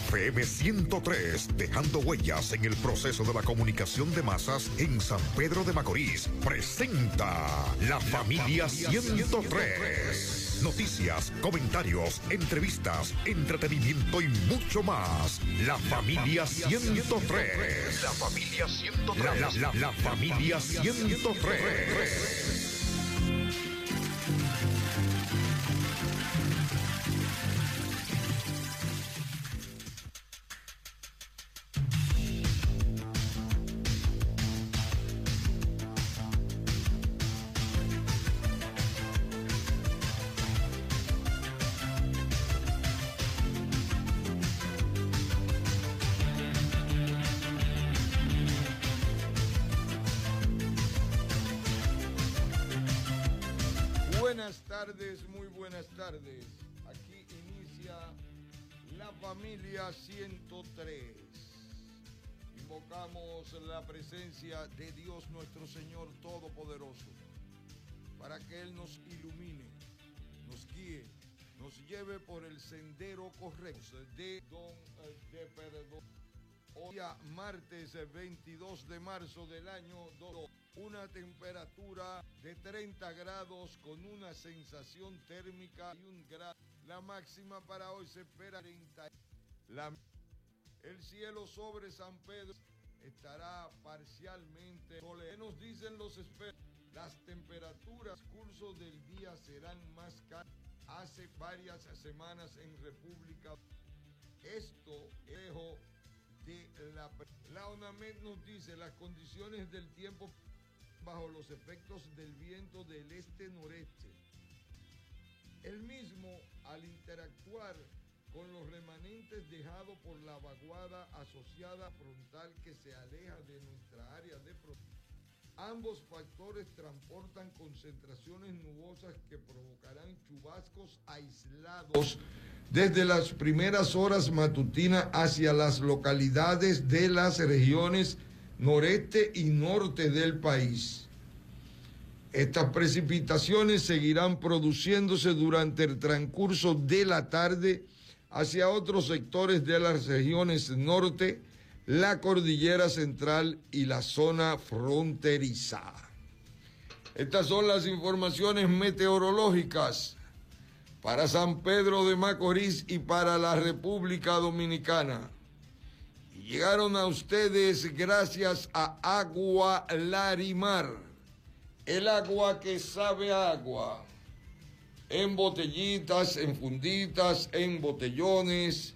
FM 103, dejando huellas en el proceso de la comunicación de masas en San Pedro de Macorís, presenta La Familia 103. Noticias, comentarios, entrevistas, entretenimiento y mucho más. La Familia 103. La Familia 103. La Familia 103. Muy buenas tardes. Aquí inicia La Familia 103. Invocamos la presencia de Dios nuestro Señor Todopoderoso para que Él nos ilumine, nos guíe, nos lleve por el sendero correcto de perdón. Hoy martes 22 de marzo del año 2000. Una temperatura de 30 grados con una sensación térmica de 1 grado. La máxima para hoy se espera 30. El cielo sobre San Pedro estará parcialmente soleado. ¿Qué nos dicen los expertos? Las temperaturas curso del día serán más cálidas. Hace varias semanas en República. Esto dejo de la ONAMED nos dice las condiciones del tiempo bajo los efectos del viento del este-noreste. El mismo, al interactuar con los remanentes dejados por la vaguada asociada frontal que se aleja de nuestra área de protección, ambos factores transportan concentraciones nubosas que provocarán chubascos aislados desde las primeras horas matutinas hacia las localidades de las regiones noreste y norte del país. Estas precipitaciones seguirán produciéndose durante el transcurso de la tarde hacia otros sectores de las regiones norte, la cordillera central y la zona fronteriza. Estas son las informaciones meteorológicas para San Pedro de Macorís y para la República Dominicana. Llegaron a ustedes gracias a Agua Larimar, el agua que sabe a agua, en botellitas, en funditas, en botellones.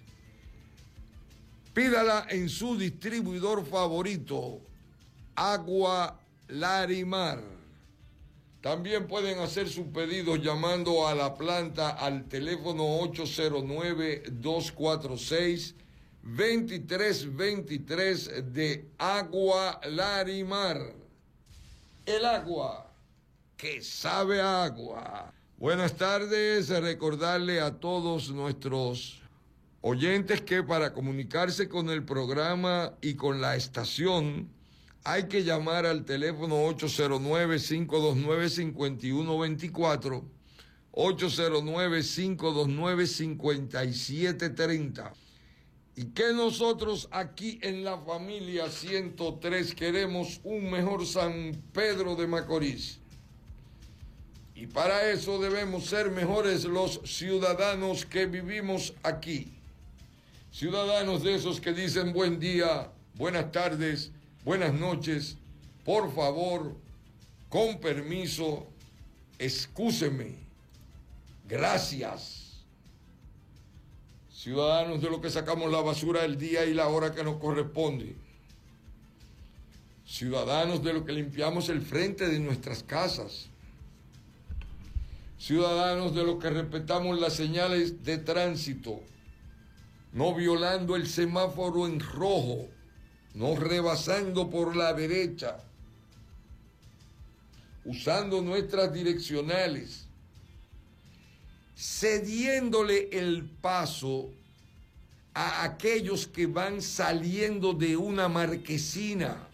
Pídala en su distribuidor favorito, Agua Larimar. También pueden hacer sus pedidos llamando a la planta al teléfono 809-246-2323 de Agua Larimar. El agua que sabe a agua. Buenas tardes, recordarle a todos nuestros oyentes que para comunicarse con el programa y con la estación hay que llamar al teléfono 809-529-5124, 809-529-5730. Y que nosotros aquí en la Familia 103 queremos un mejor San Pedro de Macorís. Y para eso debemos ser mejores los ciudadanos que vivimos aquí. Ciudadanos de esos que dicen buen día, buenas tardes, buenas noches, por favor, con permiso, excúseme, gracias. Ciudadanos de los que sacamos la basura el día y la hora que nos corresponde. Ciudadanos de los que limpiamos el frente de nuestras casas. Ciudadanos de los que respetamos las señales de tránsito, no violando el semáforo en rojo, no rebasando por la derecha, usando nuestras direccionales, cediéndole el paso a aquellos que van saliendo de una marquesina.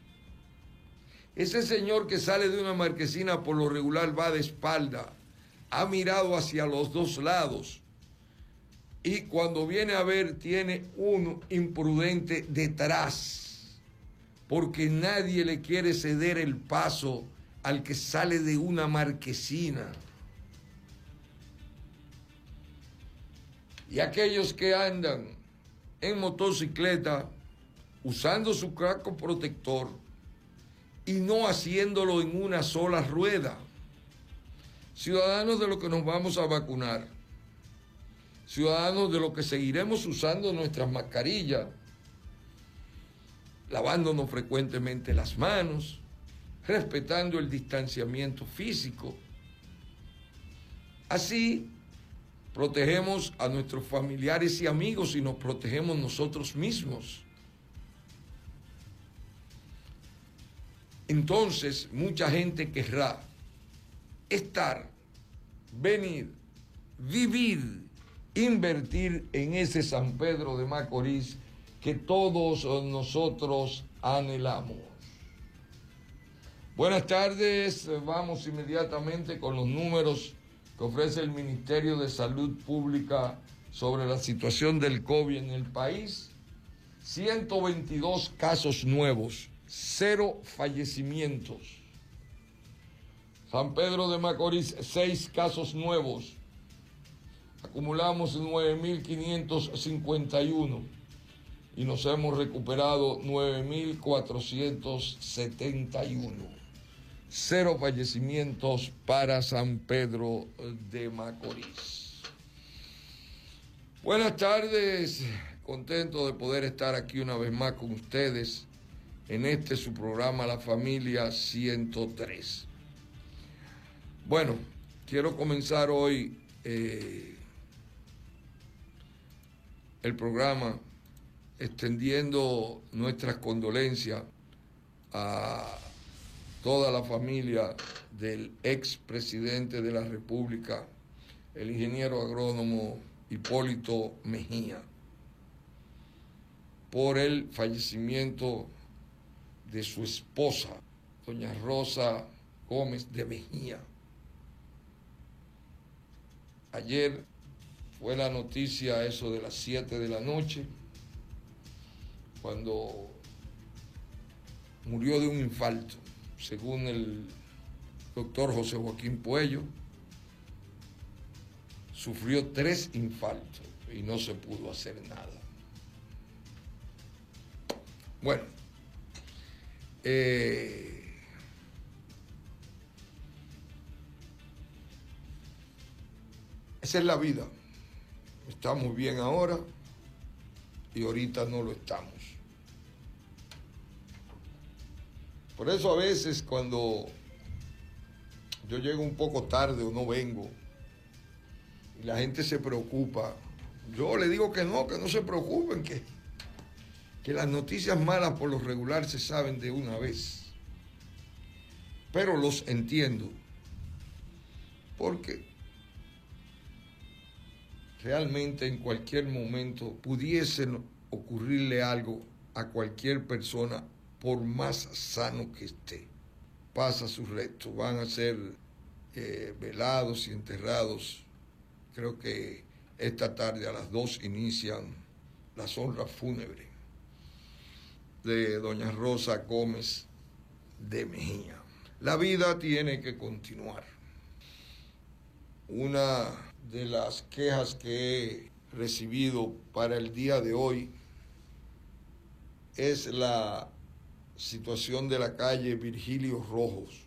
Ese señor que sale de una marquesina por lo regular va de espalda, ha mirado hacia los dos lados, Y cuando viene a ver, tiene un imprudente detrás, porque nadie le quiere ceder el paso al que sale de una marquesina. Y aquellos que andan en motocicleta usando su casco protector y no haciéndolo en una sola rueda. Ciudadanos de los que nos vamos a vacunar, ciudadanos de los que seguiremos usando nuestras mascarillas, lavándonos frecuentemente las manos, respetando el distanciamiento físico. Así protegemos a nuestros familiares y amigos y nos protegemos nosotros mismos. Entonces, mucha gente querrá estar, venir, vivir, invertir en ese San Pedro de Macorís que todos nosotros anhelamos. Buenas tardes, vamos inmediatamente con los números que ofrece el Ministerio de Salud Pública sobre la situación del COVID en el país. 122 casos nuevos, 0 fallecimientos. San Pedro de Macorís, 6 casos nuevos. Acumulamos 9.551 y nos hemos recuperado 9.471. 0 fallecimientos para San Pedro de Macorís. Buenas tardes, contento de poder estar aquí una vez más con ustedes en su programa La Familia 103. Bueno, quiero comenzar hoy el programa extendiendo nuestras condolencias a toda la familia del expresidente de la República, el ingeniero agrónomo Hipólito Mejía, por el fallecimiento de su esposa, doña Rosa Gómez de Mejía. Ayer fue la noticia eso de las 7 de la noche, cuando murió de un infarto. Según el doctor José Joaquín Puello, sufrió 3 infartos y no se pudo hacer nada. Bueno, esa es la vida. Estamos bien ahora y ahorita no lo estamos. Por eso a veces cuando yo llego un poco tarde o no vengo y la gente se preocupa, yo le digo que no se preocupen, que las noticias malas por lo regular se saben de una vez. Pero los entiendo, porque realmente en cualquier momento pudiese ocurrirle algo a cualquier persona, por más sano que esté. Pasa sus restos, van a ser velados y enterrados. Creo que esta tarde a las 2 inician las honras fúnebres de doña Rosa Gómez de Mejía. La vida tiene que continuar. Una de las quejas que he recibido para el día de hoy es la situación de la calle Virgilio Rojos.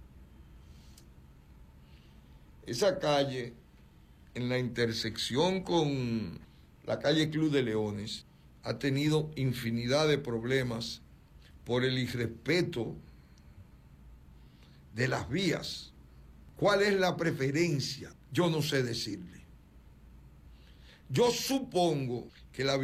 Esa calle, en la intersección con la calle Club de Leones, ha tenido infinidad de problemas por el irrespeto de las vías. ¿Cuál es la preferencia? Yo no sé decirle. Yo supongo que la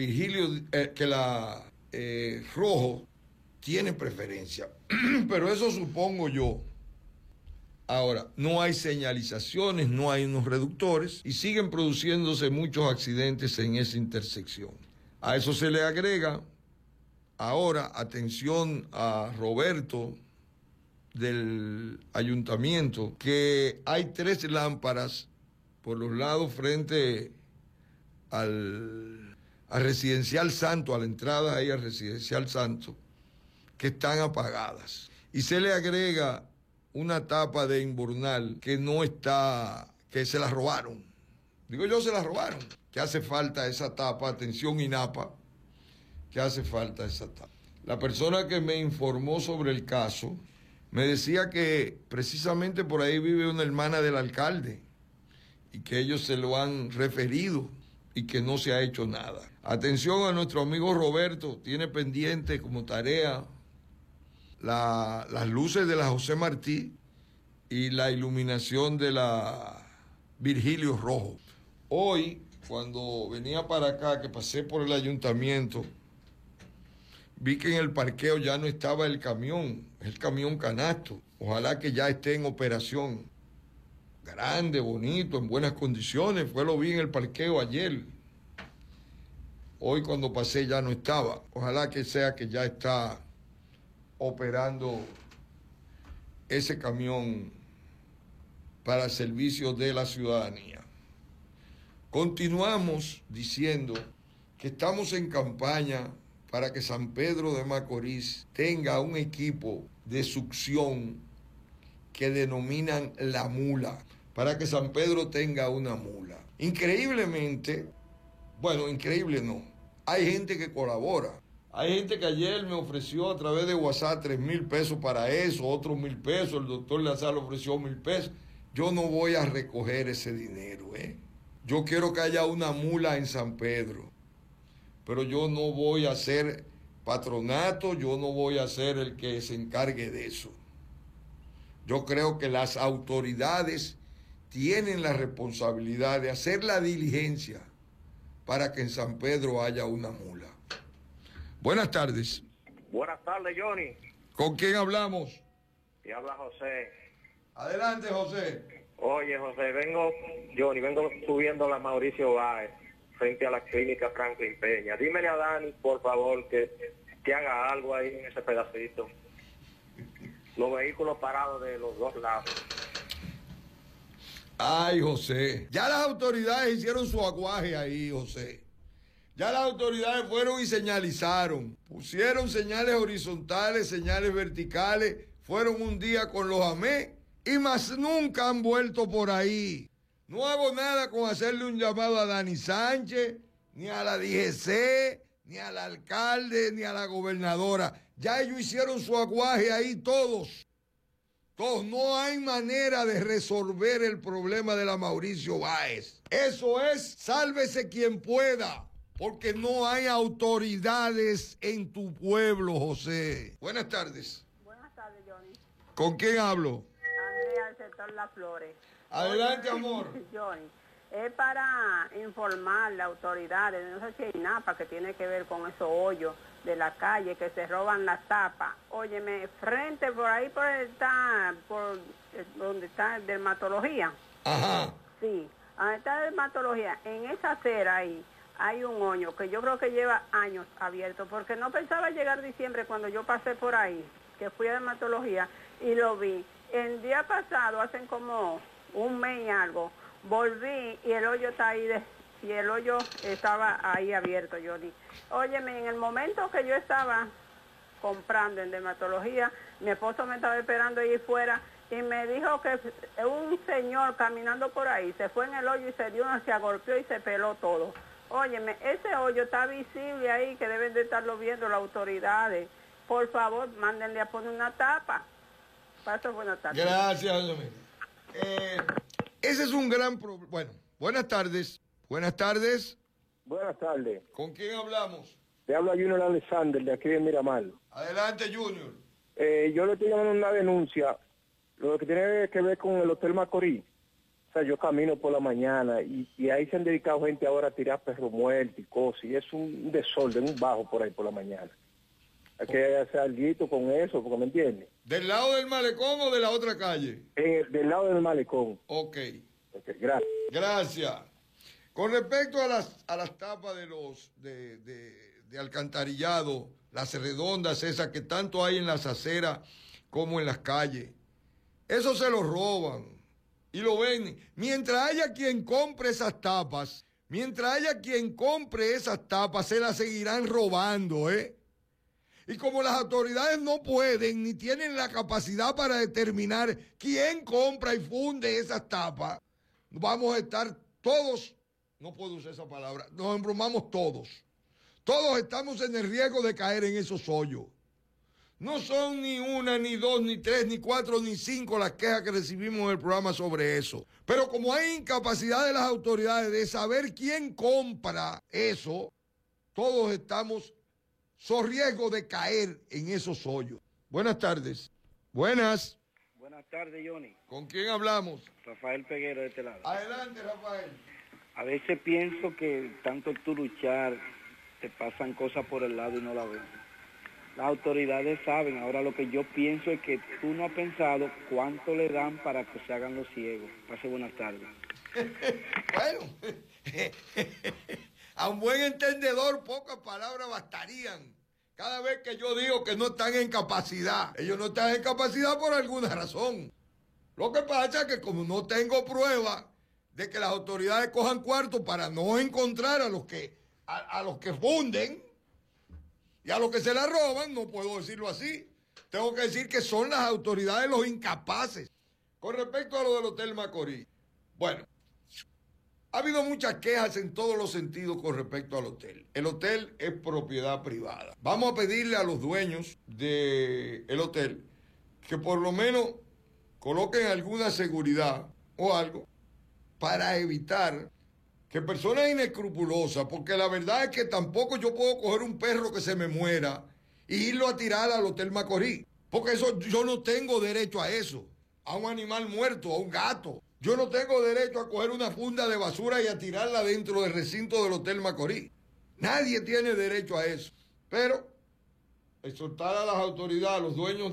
Rojo tiene preferencia, pero eso supongo yo. Ahora, no hay señalizaciones, no hay unos reductores y siguen produciéndose muchos accidentes en esa intersección. A eso se le agrega ahora, atención a Roberto del ayuntamiento, que hay 3 lámparas por los lados frente al Residencial Santo, a la entrada ahí al Residencial Santo, que están apagadas. Y se le agrega una tapa de invernal que no está, que se la robaron. Digo yo, se la robaron. Que hace falta esa tapa, atención INAPA, que hace falta esa tapa. La persona que me informó sobre el caso me decía que precisamente por ahí vive una hermana del alcalde y que ellos se lo han referido y que no se ha hecho nada. Atención a nuestro amigo Roberto, tiene pendiente como tarea las luces de la José Martí y la iluminación de la Virgilio Rojo. Hoy, cuando venía para acá, que pasé por el ayuntamiento, vi que en el parqueo ya no estaba el camión canasto. Ojalá que ya esté en operación. Grande, bonito, en buenas condiciones. Lo vi en el parqueo ayer. Hoy cuando pasé ya no estaba. Ojalá que sea que ya está operando ese camión para servicio de la ciudadanía. Continuamos diciendo que estamos en campaña para que San Pedro de Macorís tenga un equipo de succión que denominan la mula, para que San Pedro tenga una mula. Increíblemente, bueno, increíble no, hay gente que colabora. Hay gente que ayer me ofreció a través de WhatsApp 3,000 pesos para eso, otros 1,000 pesos, el doctor Lazar ofreció 1,000 pesos. Yo no voy a recoger ese dinero, Yo quiero que haya una mula en San Pedro, pero yo no voy a ser patronato, yo no voy a ser el que se encargue de eso. Yo creo que las autoridades tienen la responsabilidad de hacer la diligencia para que en San Pedro haya una mula. Buenas tardes. Buenas tardes, Johnny. ¿Con quién hablamos? Te habla José. Adelante, José. Oye, José, vengo subiendo la Mauricio Báez frente a la clínica Franklin Peña. Dímele a Dani, por favor, que haga algo ahí en ese pedacito. Los vehículos parados de los dos lados. Ay, José. Ya las autoridades hicieron su aguaje ahí, José. Ya las autoridades fueron y señalizaron. Pusieron señales horizontales, señales verticales. Fueron un día con los AME y más nunca han vuelto por ahí. No hago nada con hacerle un llamado a Dani Sánchez, ni a la DGC, ni al alcalde, ni a la gobernadora. Ya ellos hicieron su aguaje ahí todos. Todos. No hay manera de resolver el problema de la Mauricio Báez. Eso es, sálvese quien pueda. Porque no hay autoridades en tu pueblo, José. Buenas tardes. Buenas tardes, Johnny. ¿Con quién hablo? Andrea, del sector Las Flores. Adelante, amor. Johnny, es para informar a las autoridades, no sé si hay NAPA que tiene que ver con esos hoyos de la calle que se roban las tapas. Óyeme, frente por ahí por donde está dermatología. Ajá. Sí, donde está dermatología, en esa acera ahí hay un hoyo que yo creo que lleva años abierto, porque no pensaba llegar diciembre cuando yo pasé por ahí, que fui a dermatología y lo vi. El día pasado, hacen como un mes y algo, volví y el hoyo está ahí, y el hoyo estaba ahí abierto, Johnny. Óyeme, en el momento que yo estaba comprando en dermatología, mi esposo me estaba esperando ahí fuera y me dijo que un señor caminando por ahí se fue en el hoyo y se agolpeó y se peló todo. Óyeme, ese hoyo está visible ahí, que deben de estarlo viendo las autoridades. Por favor, mándenle a poner una tapa. Paso buenas tardes. Gracias, doña ese es un gran problema. Bueno, buenas tardes. Buenas tardes. Buenas tardes. ¿Con quién hablamos? Te habla Junior Alexander, de aquí de Miramar. Adelante, Junior. Yo le estoy llamando una denuncia, lo que tiene que ver con el Hotel Macorís. O sea, yo camino por la mañana y ahí se han dedicado gente ahora a tirar perros muertos y cosas, y es un desorden, un bajo por ahí por la mañana. Hay que hacer algo con eso, porque me entiendes. ¿Del lado del malecón o de la otra calle? Del lado del malecón. Ok. Gracias. Gracias. Con respecto a las tapas de alcantarillado, las redondas esas que tanto hay en las aceras como en las calles, eso se lo roban y lo venden. Mientras haya quien compre esas tapas, Mientras haya quien compre esas tapas, se las seguirán robando, ¿eh? Y como las autoridades no pueden ni tienen la capacidad para determinar quién compra y funde esas tapas, vamos a estar todos, no puedo usar esa palabra, nos embromamos todos. Todos estamos en el riesgo de caer en esos hoyos. No son ni una, ni dos, ni tres, ni cuatro, ni cinco las quejas que recibimos en el programa sobre eso. Pero como hay incapacidad de las autoridades de saber quién compra eso, todos estamos son riesgo de caer en esos hoyos. Buenas tardes. Buenas. Buenas tardes, Johnny. ¿Con quién hablamos? Rafael Peguero de este lado. Adelante, Rafael. A veces pienso que tanto tú luchar, te pasan cosas por el lado y no la ves. Las autoridades saben. Ahora lo que yo pienso es que tú no has pensado cuánto le dan para que se hagan los ciegos. Pase buenas tardes. Bueno, a un buen entendedor pocas palabras bastarían. Cada vez que yo digo que no están en capacidad, ellos no están en capacidad por alguna razón. Lo que pasa es que como no tengo prueba de que las autoridades cojan cuarto para no encontrar a los que funden y a los que se la roban, no puedo decirlo así. Tengo que decir que son las autoridades los incapaces. Con respecto a lo del Hotel Macorís, bueno, ha habido muchas quejas en todos los sentidos con respecto al hotel. El hotel es propiedad privada. Vamos a pedirle a los dueños del hotel que por lo menos coloquen alguna seguridad o algo para evitar que personas inescrupulosas, porque la verdad es que tampoco yo puedo coger un perro que se me muera e irlo a tirar al Hotel Macorís, porque eso yo no tengo derecho a eso, a un animal muerto, a un gato. Yo no tengo derecho a coger una funda de basura y a tirarla dentro del recinto del Hotel Macorís. Nadie tiene derecho a eso. Pero exhortar a las autoridades, a los dueños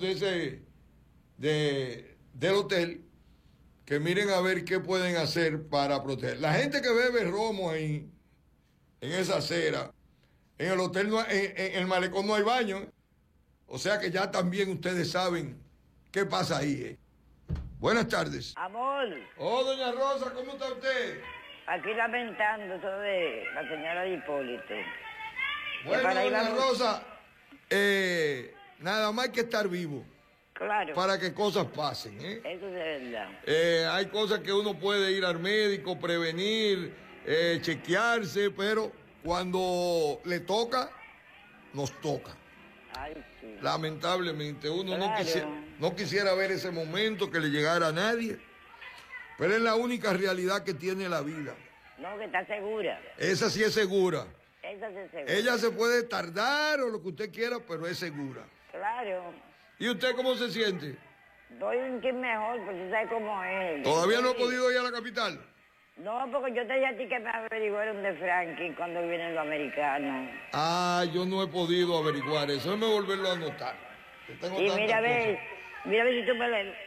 del hotel, que miren a ver qué pueden hacer para proteger. La gente que bebe romo ahí, en esa acera, en el hotel, en el malecón no hay baño. O sea que ya también ustedes saben qué pasa ahí. Buenas tardes. Amor. Oh, doña Rosa, ¿cómo está usted? Aquí lamentando sobre la señora de Hipólito. Bueno, doña Rosa, nada más hay que estar vivo. Claro. Para que cosas pasen, ¿eh? Eso es de verdad. Hay cosas que uno puede ir al médico, prevenir, chequearse, pero cuando le toca, nos toca. Ay, sí. Lamentablemente, uno Claro. no quisiera ver ese momento que le llegara a nadie, pero es la única realidad que tiene la vida. No, que está segura. Esa sí es segura. Esa sí es segura. Ella se puede tardar o lo que usted quiera, pero es segura. Claro. ¿Y usted cómo se siente? Doy un chin mejor, porque tú sabes cómo es. ¿Todavía no ha podido ir a la capital? No, porque yo te dije a ti que me averiguaron de Frankie cuando vienen los americanos. Ah, yo no he podido averiguar eso. Déjame volverlo a anotar. Que tengo Y tantas mira a ver si tú me lees.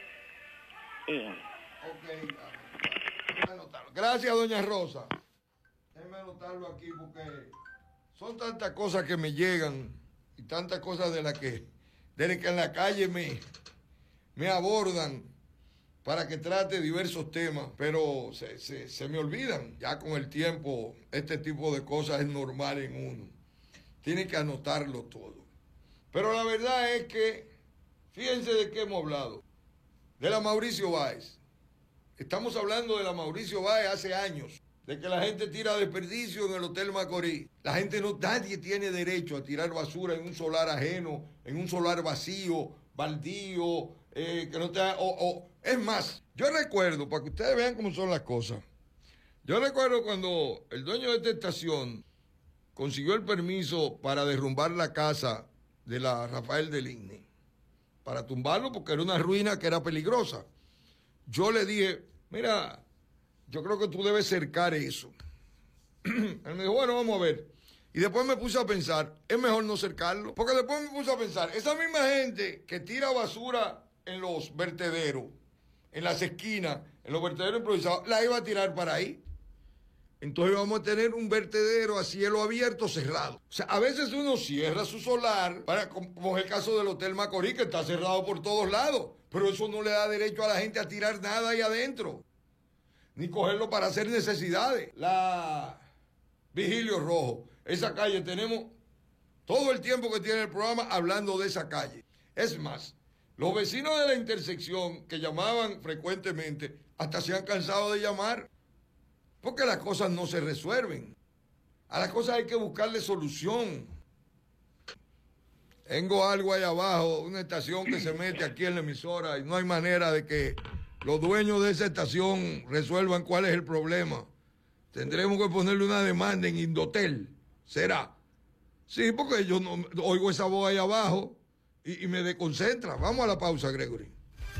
Ok, déjame anotarlo. Gracias, doña Rosa. Déjame anotarlo aquí porque son tantas cosas que me llegan y tantas cosas de las que en la calle me abordan para que trate diversos temas, pero se me olvidan. Ya con el tiempo, este tipo de cosas es normal en uno. Tiene que anotarlo todo. Pero la verdad es que, fíjense de qué hemos hablado. De la Mauricio Báez. Estamos hablando de la Mauricio Báez hace años. De que la gente tira desperdicio en el Hotel Macorís. La gente nadie tiene derecho a tirar basura en un solar ajeno, en un solar vacío, baldío, que no te... Es más, yo recuerdo, para que ustedes vean cómo son las cosas, yo recuerdo cuando el dueño de esta estación consiguió el permiso para derrumbar la casa de la Rafael del Igne, para tumbarlo porque era una ruina que era peligrosa. Yo le dije, mira, yo creo que tú debes cercar eso. Él me dijo, bueno, vamos a ver. Y después me puse a pensar, es mejor no cercarlo. Porque después me puse a pensar, esa misma gente que tira basura en los vertederos, en las esquinas, en los vertederos improvisados, la iba a tirar para ahí. Entonces vamos a tener un vertedero a cielo abierto cerrado. O sea, a veces uno cierra su solar, como es el caso del Hotel Macorís, que está cerrado por todos lados. Pero eso no le da derecho a la gente a tirar nada ahí adentro, ni cogerlo para hacer necesidades. La Vigilio Rojo. Esa calle tenemos todo el tiempo que tiene el programa hablando de esa calle. Es más, los vecinos de la intersección que llamaban frecuentemente hasta se han cansado de llamar porque las cosas no se resuelven. A las cosas hay que buscarle solución. Tengo algo ahí abajo, una estación que se mete aquí en la emisora y no hay manera de que los dueños de esa estación resuelvan cuál es el problema. Tendremos que ponerle una demanda en Indotel. ¿Será? Sí, porque yo no oigo esa voz ahí abajo y me desconcentra. Vamos a la pausa, Gregory.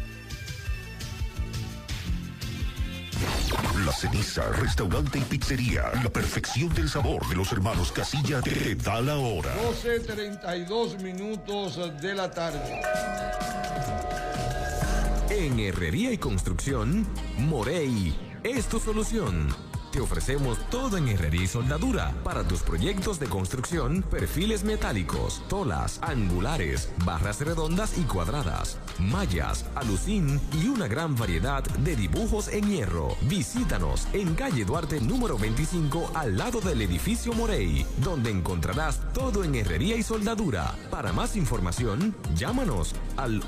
La Ceniza, restaurante y pizzería. La perfección del sabor de los hermanos Casilla te da la hora. 12:32 de la tarde. En Herrería y Construcción, Morey es tu solución. Te ofrecemos todo en herrería y soldadura para tus proyectos de construcción, perfiles metálicos, tolas, angulares, barras redondas y cuadradas, mallas, alucín y una gran variedad de dibujos en hierro. Visítanos en calle Duarte número 25 al lado del edificio Morey, donde encontrarás todo en herrería y soldadura. Para más información, llámanos al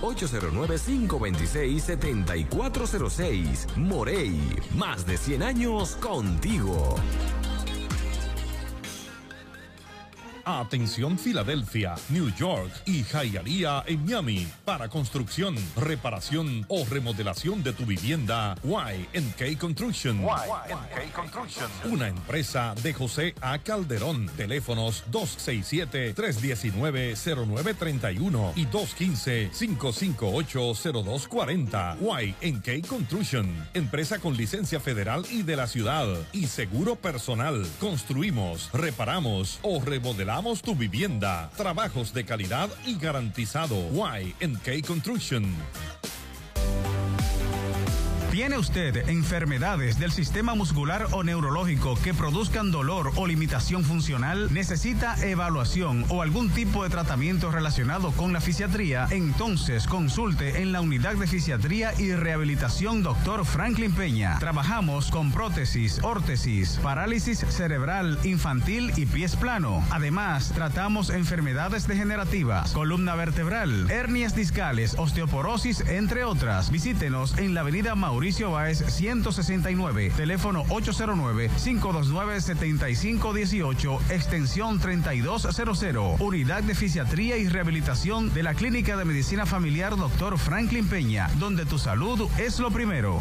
809-526-7406. Morey, más de 100 años contigo. Atención Filadelfia, New York y Hialeah en Miami. Para construcción, reparación o remodelación de tu vivienda, Y&K Construction. Una empresa de José A. Calderón. Teléfonos 267-319-0931 y 215-558-0240. Y&K Construction. Empresa con licencia federal y de la ciudad. Y seguro personal. Construimos, reparamos o remodelamos tu vivienda. Trabajos de calidad y garantizado. Y&K Construction. ¿Tiene usted enfermedades del sistema muscular o neurológico que produzcan dolor o limitación funcional? ¿Necesita evaluación o algún tipo de tratamiento relacionado con la fisiatría? Entonces consulte en la Unidad de Fisiatría y Rehabilitación Dr. Franklin Peña. Trabajamos con prótesis, órtesis, parálisis cerebral infantil y pies plano. Además, tratamos enfermedades degenerativas, columna vertebral, hernias discales, osteoporosis, entre otras. Visítenos en la avenida Mauricio Báez 169, teléfono 809-529-7518, extensión 3200, Unidad de Fisiatría y Rehabilitación de la Clínica de Medicina Familiar Dr. Franklin Peña, donde tu salud es lo primero.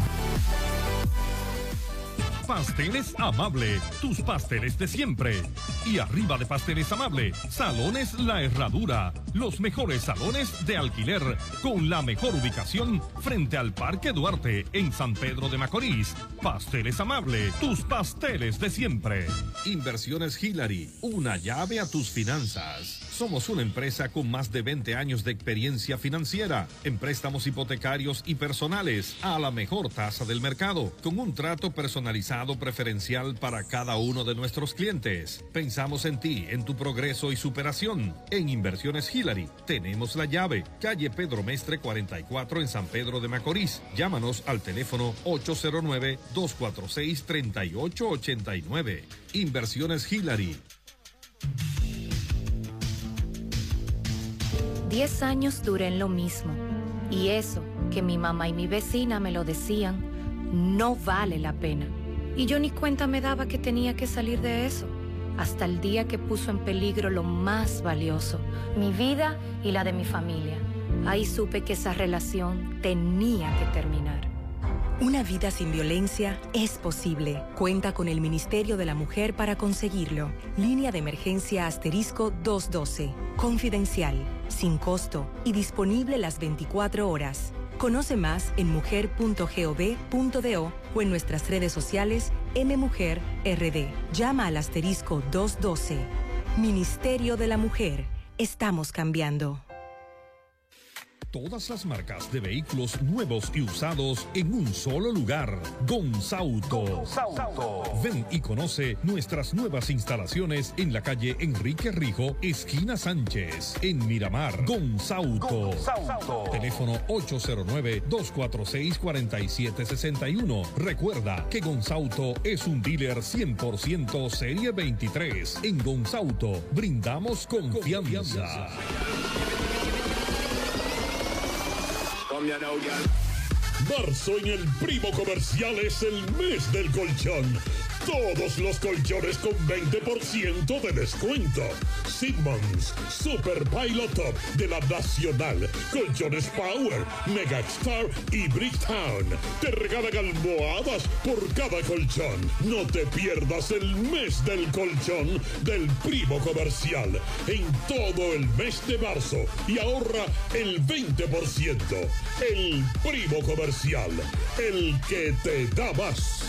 Pasteles Amable, tus pasteles de siempre. Y arriba de Pasteles Amable, Salones La Herradura, los mejores salones de alquiler, con la mejor ubicación frente al Parque Duarte, en San Pedro de Macorís. Pasteles Amable, tus pasteles de siempre. Inversiones Hillary, una llave a tus finanzas. Somos una empresa con más de 20 años de experiencia financiera en préstamos hipotecarios y personales a la mejor tasa del mercado, con un trato personalizado preferencial para cada uno de nuestros clientes. Pensamos en ti, en tu progreso y superación. En Inversiones Hillary tenemos la llave, calle Pedro Mestre 44 en San Pedro de Macorís. Llámanos al teléfono 809-246-3889. Inversiones Hillary. 10 años duré en lo mismo, y eso, que mi mamá y mi vecina me lo decían, no vale la pena. Y yo ni cuenta me daba que tenía que salir de eso, hasta el día que puso en peligro lo más valioso, mi vida y la de mi familia. Ahí supe que esa relación tenía que terminar. Una vida sin violencia es posible. Cuenta con el Ministerio de la Mujer para conseguirlo. Línea de emergencia *212. Confidencial, sin costo y disponible las 24 horas. Conoce más en mujer.gov.do o en nuestras redes sociales MMujerRD. Llama al *212. Ministerio de la Mujer. Estamos cambiando. Todas las marcas de vehículos nuevos y usados en un solo lugar. Gonzauto. Ven y conoce nuestras nuevas instalaciones en la calle Enrique Rijo, esquina Sánchez, en Miramar. Gonzauto. Teléfono 809-246-4761. Recuerda que Gonzauto es un dealer 100% Serie 23. En Gonzauto brindamos confianza. Marzo en el Primo Comercial es el mes del colchón. Todos los colchones con 20% de descuento. Simmons, Super Pilot Top de la Nacional, Colchones Power, Mega Star y Bricktown. Te regalan almohadas por cada colchón. No te pierdas el mes del colchón del Primo Comercial en todo el mes de marzo y ahorra el 20%. El Primo Comercial, el que te da más.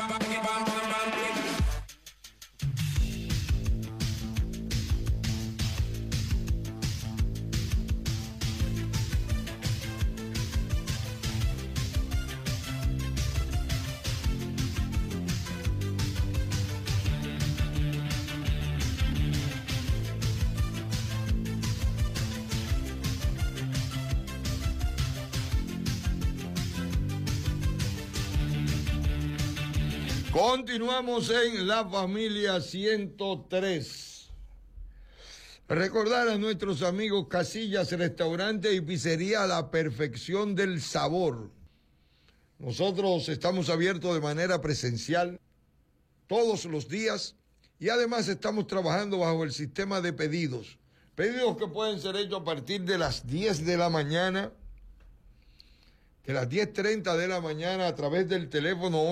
Continuamos en La Familia 103. Recordar a nuestros amigos Casillas Restaurante y Pizzería La Perfección del Sabor. Nosotros estamos abiertos de manera presencial todos los días y además estamos trabajando bajo el sistema de pedidos. Pedidos que pueden ser hechos a partir de las 10 de la mañana, de las 10:30 de la mañana a través del teléfono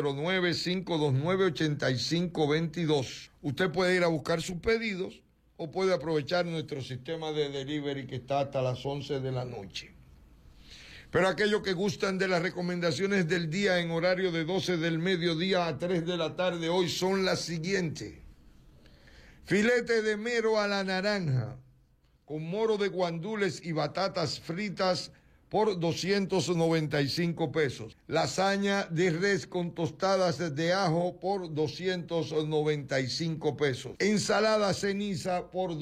809-529-8522. Usted puede ir a buscar sus pedidos o puede aprovechar nuestro sistema de delivery que está hasta las 11 de la noche. Pero aquellos que gustan de las recomendaciones del día en horario de 12 del mediodía a 3 de la tarde hoy son las siguientes. Filete de mero a la naranja con moro de guandules y batatas fritas por 295 pesos. Lasaña de res con tostadas de ajo por 295 pesos. Ensalada ceniza por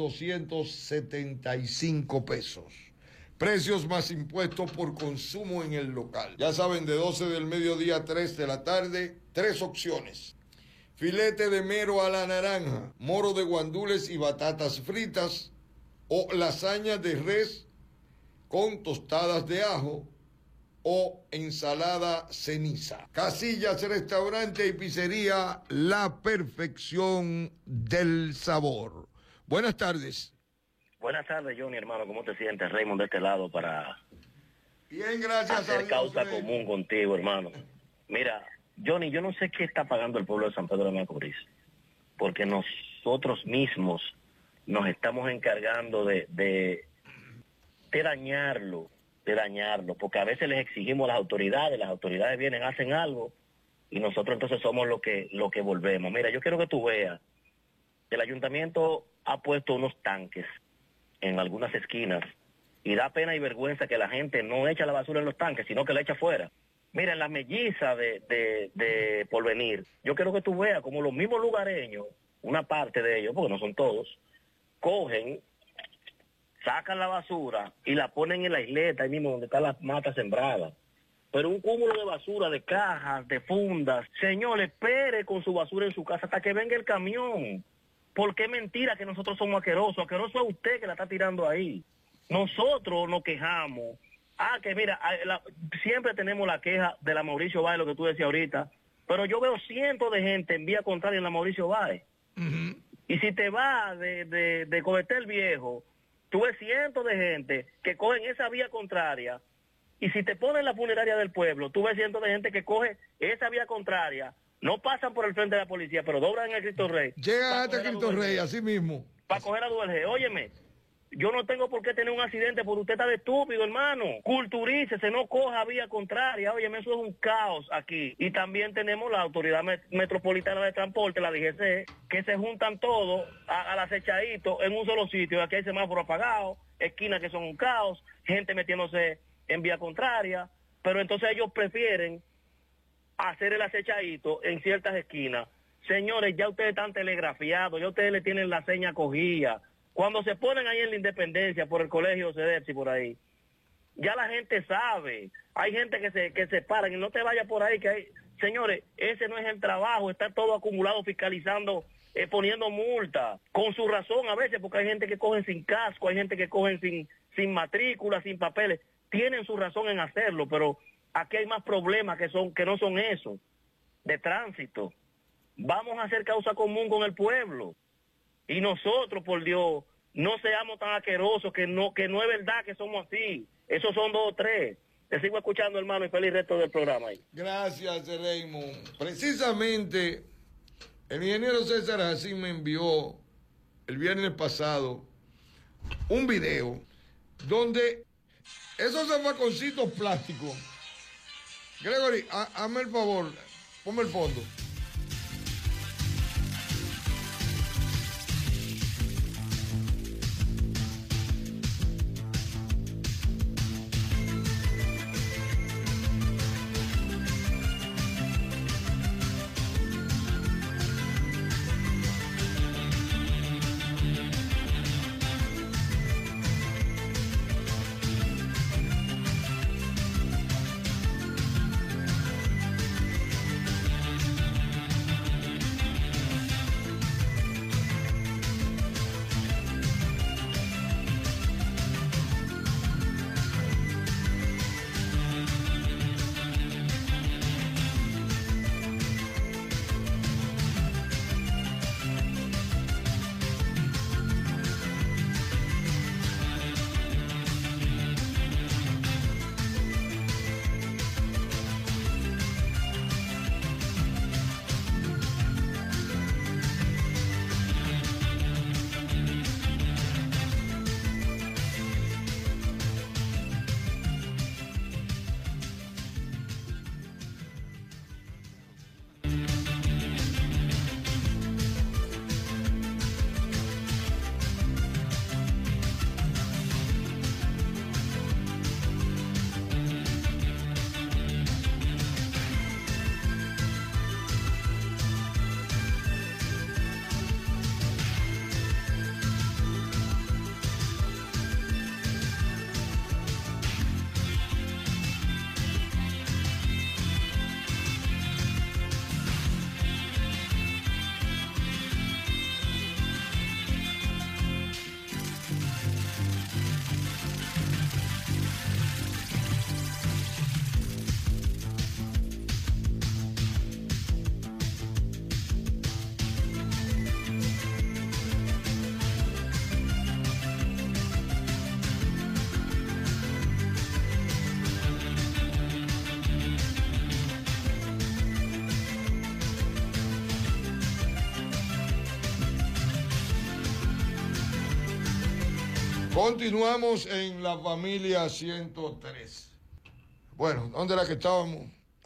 275 pesos. Precios más impuestos por consumo en el local. Ya saben, de 12 del mediodía a 3 de la tarde, 3 opciones. Filete de mero a la naranja, moro de guandules y batatas fritas o lasaña de res con tostadas de ajo o ensalada ceniza. Casillas Restaurante y Pizzería La Perfección del Sabor. Buenas tardes. Buenas tardes, Johnny, hermano. ¿Cómo te sientes? Raymond de este lado para bien, gracias hacer a Dios, causa común contigo, hermano. Mira, Johnny, yo no sé qué está pagando el pueblo de San Pedro de Macorís, porque nosotros mismos nos estamos encargando de dañarlo, porque a veces les exigimos a las autoridades vienen, hacen algo, y nosotros entonces somos lo que volvemos. Mira, yo quiero que tú veas, el ayuntamiento ha puesto unos tanques en algunas esquinas, y da pena y vergüenza que la gente no echa la basura en los tanques, sino que la echa afuera. Mira, en la melliza de Porvenir, yo quiero que tú veas como los mismos lugareños, una parte de ellos, porque no son todos, cogen, sacan la basura y la ponen en la isleta, ahí mismo donde están las matas sembradas. Pero un cúmulo de basura, de cajas, de fundas. Señor, espere con su basura en su casa hasta que venga el camión. Porque es mentira que nosotros somos asquerosos. Asqueroso es usted que la está tirando ahí. Nosotros nos quejamos. Que mira, siempre tenemos la queja de la Mauricio Báez, lo que tú decías ahorita. Pero yo veo cientos de gente en vía contraria en la Mauricio Báez. Uh-huh. Y si te vas de Cobetel Viejo, tú ves cientos de gente que cogen esa vía contraria, y si te ponen la funeraria del pueblo, tú ves cientos de gente que coge esa vía contraria, no pasan por el frente de la policía, pero doblan en el Cristo Rey. Llegan hasta Cristo Rey, así mismo. Para coger a Duerge. Óyeme, yo no tengo por qué tener un accidente porque usted está de estúpido, hermano. Culturícese, no coja vía contraria. Óyeme, eso es un caos aquí. Y también tenemos la Autoridad Metropolitana de Transporte, la DGC, que se juntan todos al acechadito en un solo sitio. Aquí hay semáforo apagado, esquinas que son un caos, gente metiéndose en vía contraria, pero entonces ellos prefieren hacer el acechadito en ciertas esquinas. Señores, ya ustedes están telegrafiados, ya ustedes le tienen la seña cogida. Cuando se ponen ahí en la Independencia, por el colegio CEDEPSI, por ahí, ya la gente sabe. Hay gente que se paran y no te vayas por ahí, que hay... Señores, ese no es el trabajo, está todo acumulado fiscalizando, poniendo multa, con su razón a veces, porque hay gente que cogen sin casco, hay gente que cogen sin matrícula, sin papeles, tienen su razón en hacerlo, pero aquí hay más problemas que no son eso, de tránsito. Vamos a hacer causa común con el pueblo, y nosotros, por Dios, no seamos tan asquerosos, que no es verdad que somos así, esos son 2 o 3. Te sigo escuchando, hermano, y feliz resto del programa ahí. Gracias, Raymond. Precisamente, el ingeniero César Así me envió el viernes pasado un video donde esos zafaconcitos plásticos, Gregory, hazme el favor, ponme el fondo. Continuamos en la familia 103. Bueno, ¿dónde era que estábamos?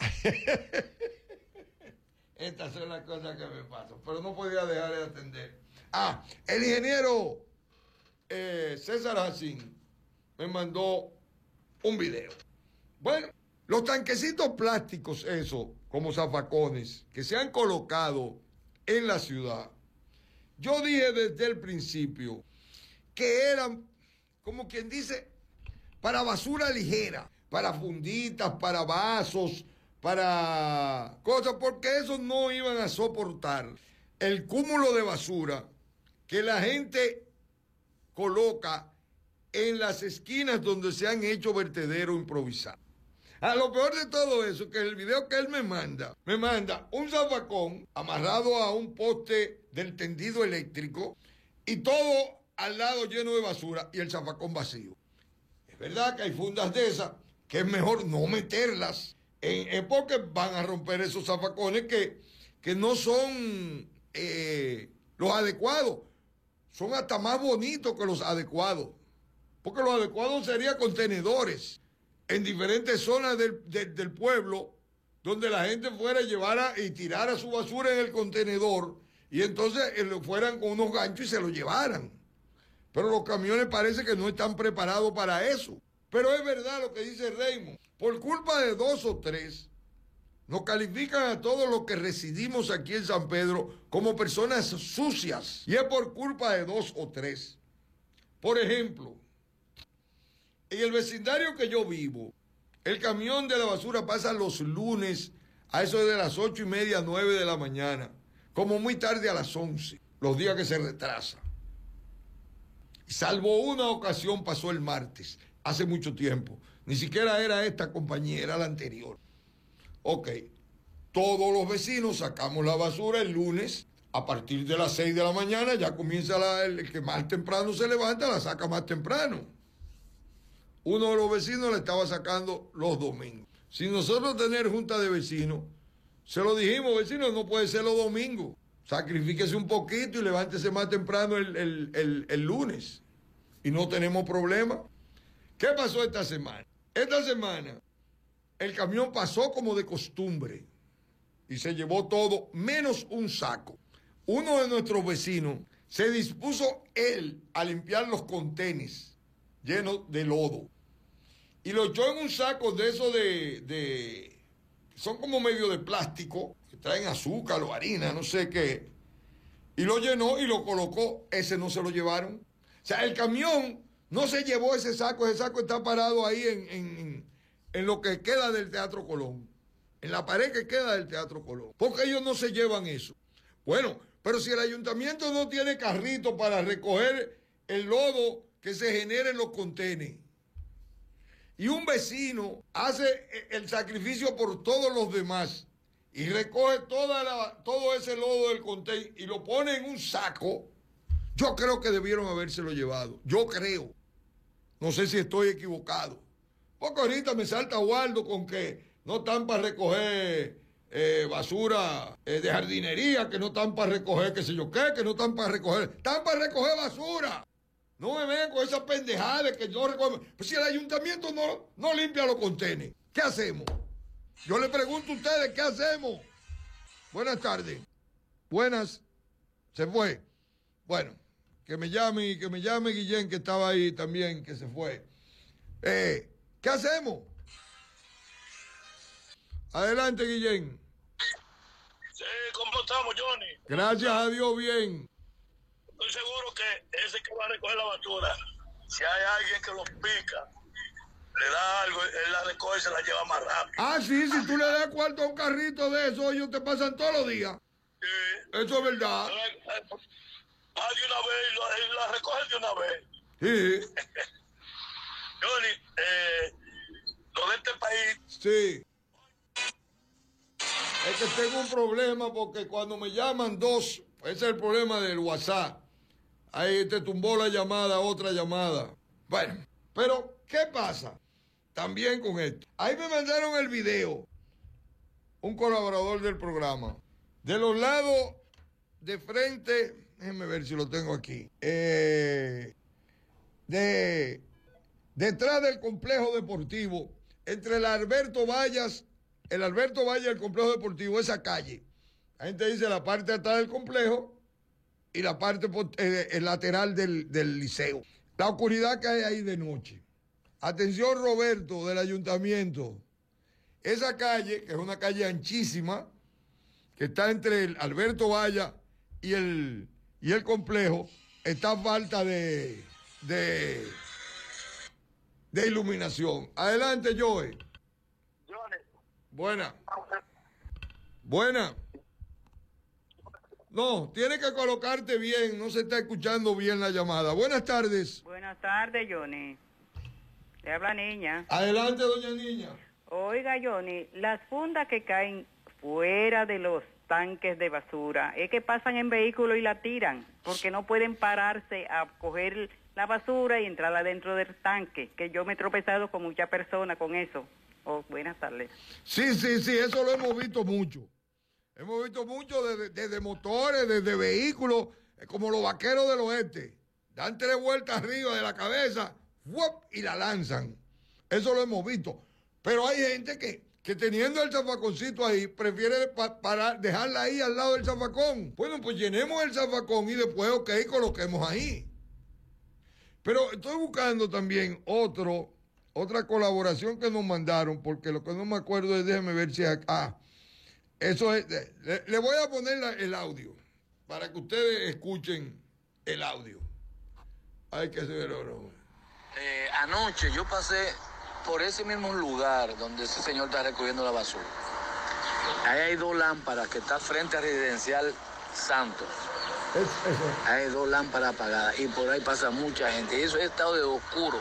Estas son las cosas que me pasan, pero no podía dejar de atender. El ingeniero César Jacín me mandó un video. Bueno, los tanquecitos plásticos, esos, como zafacones, que se han colocado en la ciudad, yo dije desde el principio que eran, como quien dice, para basura ligera, para funditas, para vasos, para cosas, porque esos no iban a soportar el cúmulo de basura que la gente coloca en las esquinas donde se han hecho vertederos improvisados. Lo peor de todo eso, que el video que él me manda un zafacón amarrado a un poste del tendido eléctrico y todo al lado lleno de basura y el zafacón vacío. Es verdad que hay fundas de esas que es mejor no meterlas porque van a romper esos zafacones que no son los adecuados. Son hasta más bonitos que los adecuados. Porque los adecuados serían contenedores en diferentes zonas del pueblo donde la gente fuera y llevara y tirara su basura en el contenedor y entonces fueran con unos ganchos y se lo llevaran. Pero los camiones parece que no están preparados para eso. Pero es verdad lo que dice Raymond. Por culpa de 2 o 3, nos califican a todos los que residimos aquí en San Pedro como personas sucias. Y es por culpa de 2 o 3. Por ejemplo, en el vecindario que yo vivo, el camión de la basura pasa los lunes a eso de las 8:30, 9 de la mañana, como muy tarde a las 11, los días que se retrasa. Salvo una ocasión pasó el martes, hace mucho tiempo. Ni siquiera era esta compañía, era la anterior. Ok, todos los vecinos sacamos la basura el lunes, a partir de las 6 de la mañana ya comienza el que más temprano se levanta, la saca más temprano. Uno de los vecinos la estaba sacando los domingos. Sin nosotros tener junta de vecinos, se lo dijimos, vecinos, no puede ser los domingos. Sacrifíquese un poquito y levántese más temprano el lunes. Y no tenemos problema. ¿Qué pasó esta semana? Esta semana el camión pasó como de costumbre y se llevó todo menos un saco. Uno de nuestros vecinos se dispuso él a limpiar los contenes llenos de lodo y lo echó en un saco de esos son como medio de plástico, que traen azúcar o harina, no sé qué, y lo llenó y lo colocó. Ese no se lo llevaron. O sea, el camión no se llevó ese saco está parado ahí en lo que queda del Teatro Colón, en la pared que queda del Teatro Colón, porque ellos no se llevan eso. Bueno, pero si el ayuntamiento no tiene carrito para recoger el lodo que se genera en los contenes, y un vecino hace el sacrificio por todos los demás y recoge todo ese lodo del contenedor y lo pone en un saco, yo creo que debieron habérselo llevado. Yo creo. No sé si estoy equivocado. Porque ahorita me salta Waldo con que no están para recoger basura de jardinería, que no están para recoger qué sé yo qué, que no están para recoger. Están para recoger basura. No me ven con esa pendejada de que no recoge. Pues si el ayuntamiento no limpia los contenedores, ¿qué hacemos? Yo le pregunto a ustedes, ¿qué hacemos? Buenas tardes. Buenas. Se fue. Bueno, que me llame Guillén, que estaba ahí también, que se fue. ¿Qué hacemos? Adelante, Guillén. Sí, ¿cómo estamos, Johnny? Gracias a Dios, bien. Estoy seguro que ese que va a recoger la basura, si hay alguien que lo pica, le da algo, él la recoge y se la lleva más rápido. Ah, sí, si tú le das cuarto a un carrito de eso, ellos te pasan todos los días. Sí. Eso es verdad. Va de una vez y la recoge de una vez. Sí. Johnny, lo de este país. Sí. Es que tengo un problema porque cuando me llaman dos, ese es el problema del WhatsApp. Ahí te tumbó la llamada, otra llamada. Bueno, pero ¿qué pasa? También con esto. Ahí me mandaron el video, un colaborador del programa, de los lados de frente, déjenme ver si lo tengo aquí, detrás del complejo deportivo, entre el Alberto Valle y el complejo deportivo, esa calle. La gente dice la parte de atrás del complejo y la parte lateral del liceo. La oscuridad que hay ahí de noche. Atención, Roberto, del ayuntamiento. Esa calle, que es una calle anchísima, que está entre el Alberto Valle y el complejo, está a falta de iluminación. Adelante, Joey. Buena. Buena. No, tiene que colocarte bien, no se está escuchando bien la llamada. Buenas tardes. Buenas tardes, Johnny. Le habla Niña. Adelante, doña Niña. Oiga, Johnny, las fundas que caen fuera de los tanques de basura, es que pasan en vehículo y la tiran, porque no pueden pararse a coger la basura y entrarla dentro del tanque, que yo me he tropezado con muchas personas con eso. Buenas tardes. Sí, eso lo hemos visto mucho. Hemos visto mucho desde motores, desde vehículos, como los vaqueros del oeste. Dan 3 vueltas arriba de la cabeza y la lanzan. Eso lo hemos visto. Pero hay gente que teniendo el zafaconcito ahí, prefiere dejarla ahí al lado del zafacón. Bueno, pues llenemos el zafacón y después, coloquemos ahí. Pero estoy buscando también otra colaboración que nos mandaron, porque lo que no me acuerdo es, déjeme ver si acá. Eso es, le voy a poner el audio, para que ustedes escuchen el audio. Hay que hacerlo. Anoche yo pasé por ese mismo lugar donde ese señor está recogiendo la basura. Ahí hay 2 lámparas que están frente a Residencial Santos. Hay 2 lámparas apagadas y por ahí pasa mucha gente. Y eso es estado de oscuro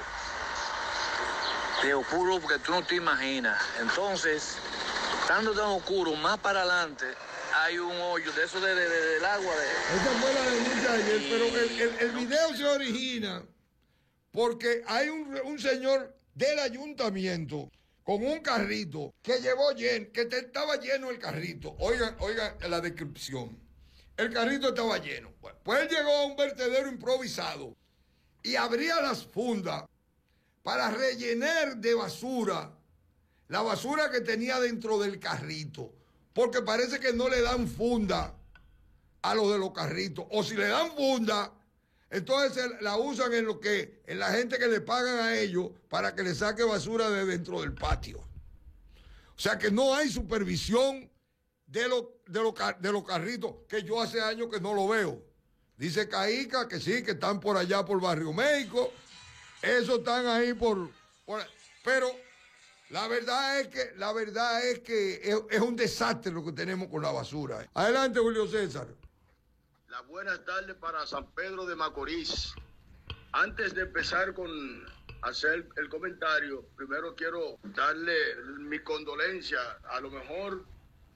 porque tú no te imaginas. Entonces, estando tan oscuro, más para adelante hay un hoyo de eso del agua. Esa fue la denuncia ayer, pero el video se origina porque hay un señor del ayuntamiento con un carrito que estaba lleno el carrito. Oigan la descripción. El carrito estaba lleno. Pues él llegó a un vertedero improvisado y abría las fundas para rellenar de basura la basura que tenía dentro del carrito. Porque parece que no le dan funda a los de los carritos. O si le dan funda, entonces la usan en la gente que le pagan a ellos para que le saque basura de dentro del patio. O sea que no hay supervisión de los carritos, que yo hace años que no lo veo. Dice Caica que sí, que están por allá por Barrio México. Esos están ahí pero la verdad es que es un desastre lo que tenemos con la basura. Adelante, Julio César. Las buenas tardes para San Pedro de Macorís. Antes de empezar con hacer el comentario, primero quiero darle mi condolencia, a lo mejor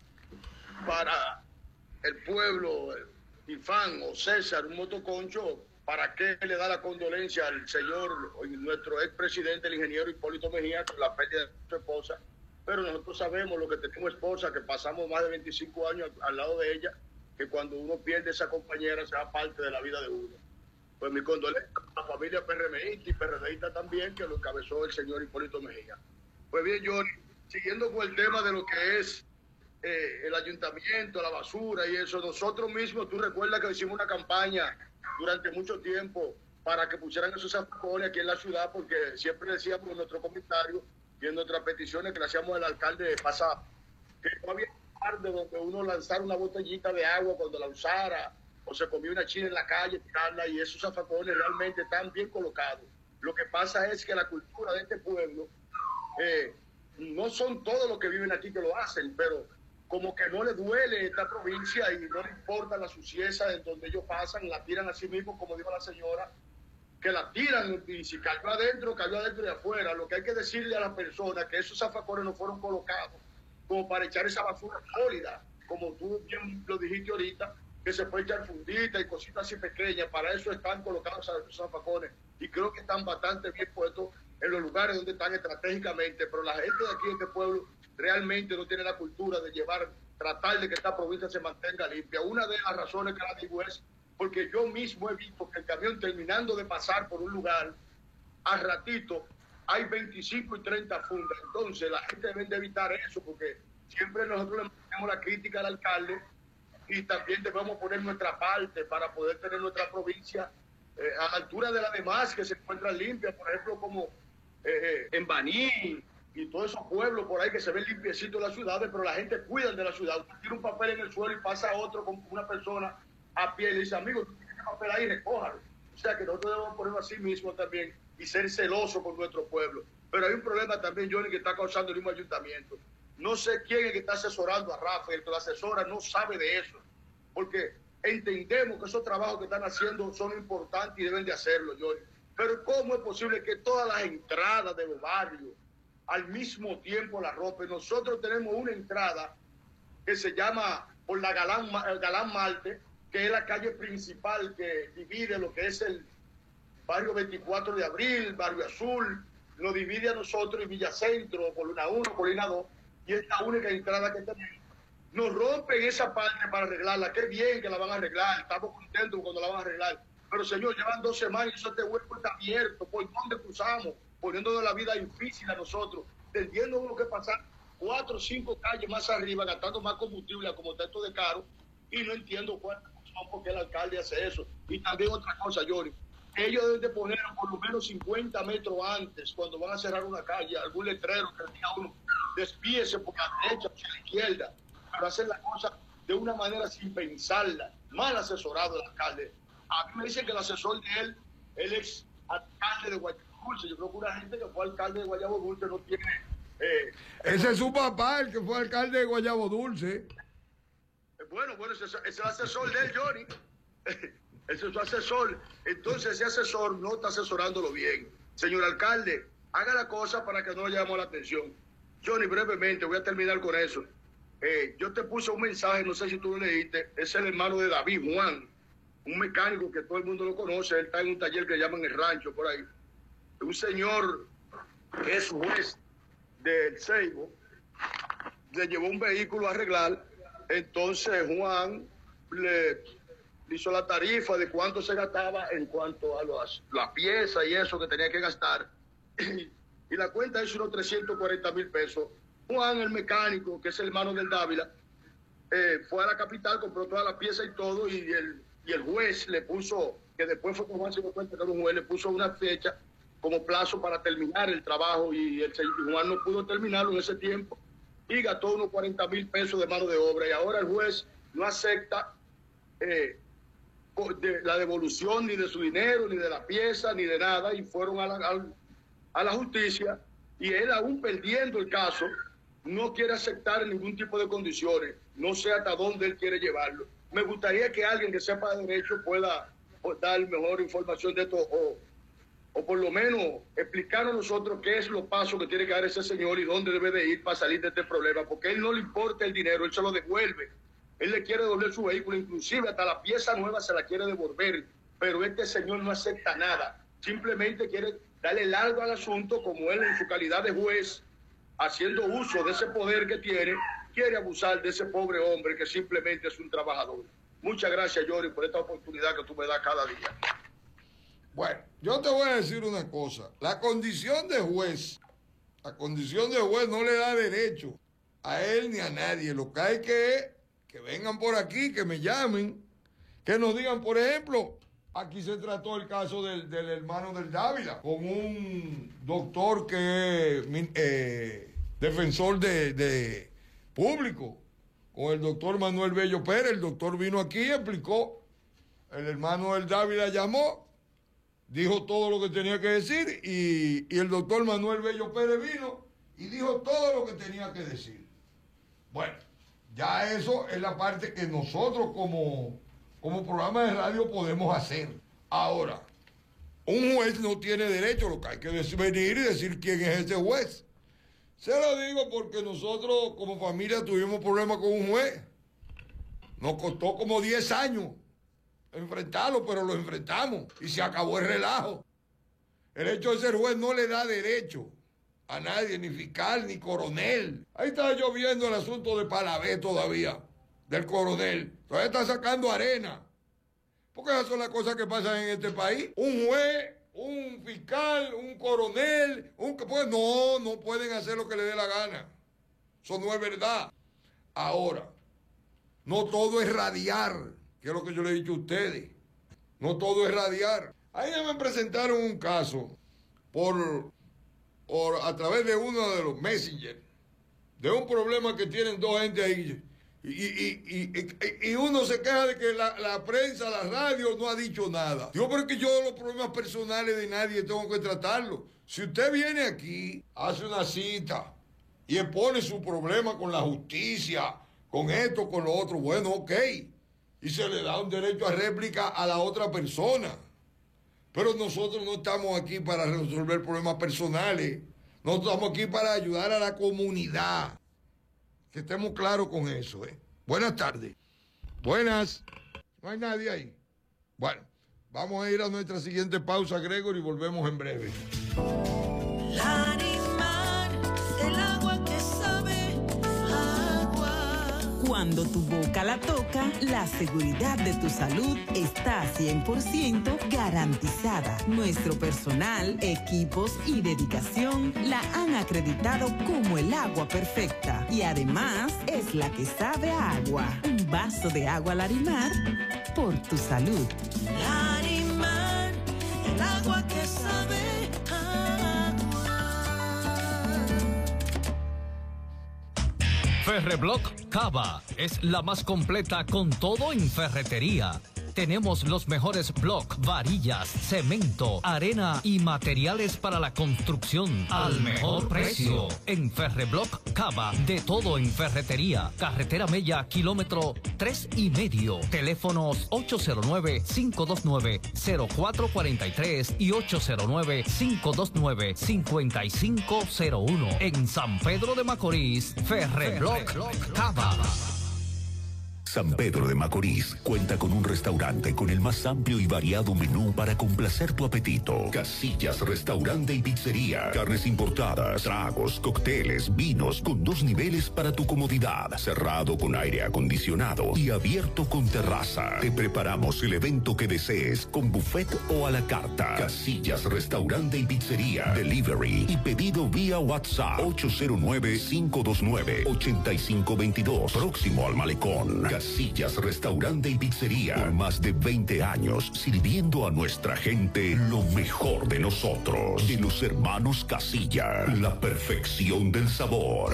para el pueblo, Ifán o César, un motoconcho, ¿para qué le da la condolencia al señor, nuestro expresidente, el ingeniero Hipólito Mejía, con la pérdida de su esposa? Pero nosotros sabemos, lo que tenemos esposa, que pasamos más de 25 años al lado de ella, que cuando uno pierde esa compañera, será parte de la vida de uno. Pues mi condolencia a la familia PRMista y PRDista también, que lo encabezó el señor Hipólito Mejía. Pues bien, Johnny, siguiendo con el tema de lo que es el ayuntamiento, la basura y eso, nosotros mismos, tú recuerdas que hicimos una campaña durante mucho tiempo para que pusieran esos zafacones aquí en la ciudad, porque siempre decíamos en nuestro comentario y en nuestras peticiones que le hacíamos al alcalde pasado, que no había de donde uno lanzara una botellita de agua cuando la usara, o se comía una china en la calle, tirarla, y esos zafacones realmente están bien colocados. Lo que pasa es que la cultura de este pueblo, no son todos los que viven aquí que lo hacen, pero como que no le duele esta provincia y no le importa la suciedad en donde ellos pasan, la tiran a sí mismos, como dijo la señora, que la tiran, y si cayó adentro y afuera. Lo que hay que decirle a las personas que esos zafacones no fueron colocados como para echar esa basura sólida, como tú bien lo dijiste ahorita, que se puede echar fundita y cositas así pequeñas. Para eso están colocados esos zafacones, y creo que están bastante bien puestos en los lugares donde están estratégicamente, pero la gente de aquí, de este pueblo, realmente no tiene la cultura de tratar de que esta provincia se mantenga limpia. Una de las razones que la digo es porque yo mismo he visto que el camión, terminando de pasar por un lugar, al ratito hay 25 y 30 fundas. Entonces la gente debe de evitar eso, porque siempre nosotros le ponemos la crítica al alcalde, y también debemos poner nuestra parte para poder tener nuestra provincia a la altura de las demás que se encuentran limpias, por ejemplo como en Baní y todos esos pueblos por ahí que se ven limpiecitos en las ciudades, pero la gente cuida de la ciudad. Usted tira un papel en el suelo y pasa otro con una persona a pie y le dice, amigo, tú tienes papel ahí, recójalo. O sea que nosotros debemos ponerlo así mismo también y ser celosos con nuestro pueblo. Pero hay un problema también, Johnny, que está causando el mismo ayuntamiento. No sé quién es el que está asesorando a Rafa, el que lo asesora no sabe de eso, porque entendemos que esos trabajos que están haciendo son importantes y deben de hacerlo, Johnny. Pero ¿cómo es posible que todas las entradas de los barrios al mismo tiempo la rompen? Nosotros tenemos una entrada que se llama por la Galán Marte, que es la calle principal que divide lo que es el barrio 24 de Abril, Barrio Azul, lo divide a nosotros y Villacentro, Colina 1, Colina 2, y es la única entrada que tenemos. Nos rompen esa parte para arreglarla. Qué bien que la van a arreglar, estamos contentos cuando la van a arreglar. Pero señor, llevan 2 semanas y eso este hueco está abierto. ¿Por dónde cruzamos? Poniéndonos la vida difícil a nosotros, teniendo uno que pasar 4 o 5 calles más arriba, gastando más combustible, como está esto de caro, y no entiendo cuál es por qué el alcalde hace eso. Y también otra cosa, Johnny, ellos deben de poner por lo menos 50 metros antes, cuando van a cerrar una calle, algún letrero que diga uno, despíese por la derecha, por la izquierda, pero hacer la cosa de una manera sin pensarla, mal asesorado el alcalde. A mí me dicen que el asesor de él, el ex alcalde de Guayabo Dulce, yo creo que una gente que fue alcalde de Guayabo Dulce no tiene... ese es su papá, el que fue alcalde de Guayabo Dulce. Bueno, ese es el asesor de él, Johnny. Ese es su asesor. Entonces ese asesor no está asesorándolo bien. Señor alcalde, haga la cosa para que no le llamemos la atención. Johnny, brevemente, voy a terminar con eso. Yo te puse un mensaje, no sé si tú lo leíste, es el hermano de David, Juan, un mecánico que todo el mundo lo conoce, él está en un taller que llaman El Rancho, por ahí. Un señor que es juez del Seibo, le llevó un vehículo a arreglar, entonces Juan le hizo la tarifa de cuánto se gastaba en cuanto a la pieza y eso que tenía que gastar, y la cuenta es unos 340,000 pesos. Juan, el mecánico, que es el hermano del Dávila, fue a la capital, compró toda la pieza y todo, y el juez le puso, que después fue con Juan se dio cuenta que era un juez, le puso una fecha como plazo para terminar el trabajo, y Juan no pudo terminarlo en ese tiempo, y gastó unos 40,000 pesos de mano de obra, y ahora el juez no acepta la devolución ni de su dinero, ni de la pieza, ni de nada, y fueron a la justicia, y él, aún perdiendo el caso, no quiere aceptar ningún tipo de condiciones, no sé hasta dónde él quiere llevarlo. Me gustaría que alguien que sepa de derecho pueda dar mejor información de esto, o por lo menos explicarnos a nosotros qué es los pasos que tiene que dar ese señor y dónde debe de ir para salir de este problema, porque a él no le importa el dinero, él se lo devuelve. Él le quiere devolver su vehículo, inclusive hasta la pieza nueva se la quiere devolver, pero este señor no acepta nada, simplemente quiere darle largo al asunto, como él en su calidad de juez, haciendo uso de ese poder que tiene, quiere abusar de ese pobre hombre que simplemente es un trabajador. Muchas gracias, Jory, por esta oportunidad que tú me das cada día. Bueno, yo te voy a decir una cosa. La condición de juez no le da derecho a él ni a nadie. Lo que hay que vengan por aquí, que me llamen, que nos digan, por ejemplo, aquí se trató el caso del hermano del Dávila, con un doctor que es defensor de público, con el doctor Manuel Bello Pérez. El doctor vino aquí y explicó. El hermano del Dávila llamó, dijo todo lo que tenía que decir, y el doctor Manuel Bello Pérez vino y dijo todo lo que tenía que decir. Bueno, ya eso es la parte que nosotros como programa de radio podemos hacer. Ahora, un juez no tiene derecho, lo que hay que es venir y decir quién es ese juez. Se lo digo porque nosotros como familia tuvimos problemas con un juez. Nos costó como 10 años enfrentarlo, pero lo enfrentamos y se acabó el relajo. El hecho de ser juez no le da derecho a nadie, ni fiscal, ni coronel. Ahí está lloviendo el asunto de Palavé todavía, del coronel. Todavía está sacando arena. Porque esas son las cosas que pasan en este país. Un juez, un fiscal, un coronel, pues no pueden hacer lo que les dé la gana. Eso no es verdad. Ahora, no todo es radiar, que es lo que yo le he dicho a ustedes. No todo es radiar. Ahí me presentaron un caso a través de uno de los messengers, de un problema que tienen dos gente ahí. Y uno se queja de que la prensa, la radio no ha dicho nada. Digo, pero es que yo los problemas personales de nadie tengo que tratarlos. Si usted viene aquí, hace una cita y expone su problema con la justicia, con esto, con lo otro, bueno, ok. Y se le da un derecho a réplica a la otra persona. Pero nosotros no estamos aquí para resolver problemas personales. Nosotros estamos aquí para ayudar a la comunidad. Que estemos claros con eso, ¿eh? Buenas tardes. Buenas. No hay nadie ahí. Bueno, vamos a ir a nuestra siguiente pausa, Gregory, y volvemos en breve. Larimar, el agua que sabe agua. Cuando tu boca la toca, la seguridad de tu salud está 100% garantizada. Nuestro personal, equipos y dedicación la han acreditado como el agua perfecta. Y además es la que sabe a agua. Un vaso de agua Larimar por tu salud. Larimar, el agua que sabe a agua. Ferreblock Cava es la más completa con todo en ferretería. Tenemos los mejores blocks, varillas, cemento, arena y materiales para la construcción al mejor precio. En Ferreblock Cava, de todo en ferretería. Carretera Mella, kilómetro 3,5. Teléfonos 809-529-0443 y 809-529-5501. En San Pedro de Macorís, Ferreblock Cava. San Pedro de Macorís cuenta con un restaurante con el más amplio y variado menú para complacer tu apetito. Casillas, restaurante y pizzería. Carnes importadas, tragos, cócteles, vinos con 2 niveles para tu comodidad. Cerrado con aire acondicionado y abierto con terraza. Te preparamos el evento que desees con buffet o a la carta. Casillas, restaurante y pizzería. Delivery y pedido vía WhatsApp 809-529-8522. Próximo al Malecón. Casillas, restaurante y pizzería. Por más de 20 años sirviendo a nuestra gente lo mejor de nosotros. De los hermanos Casilla, la perfección del sabor.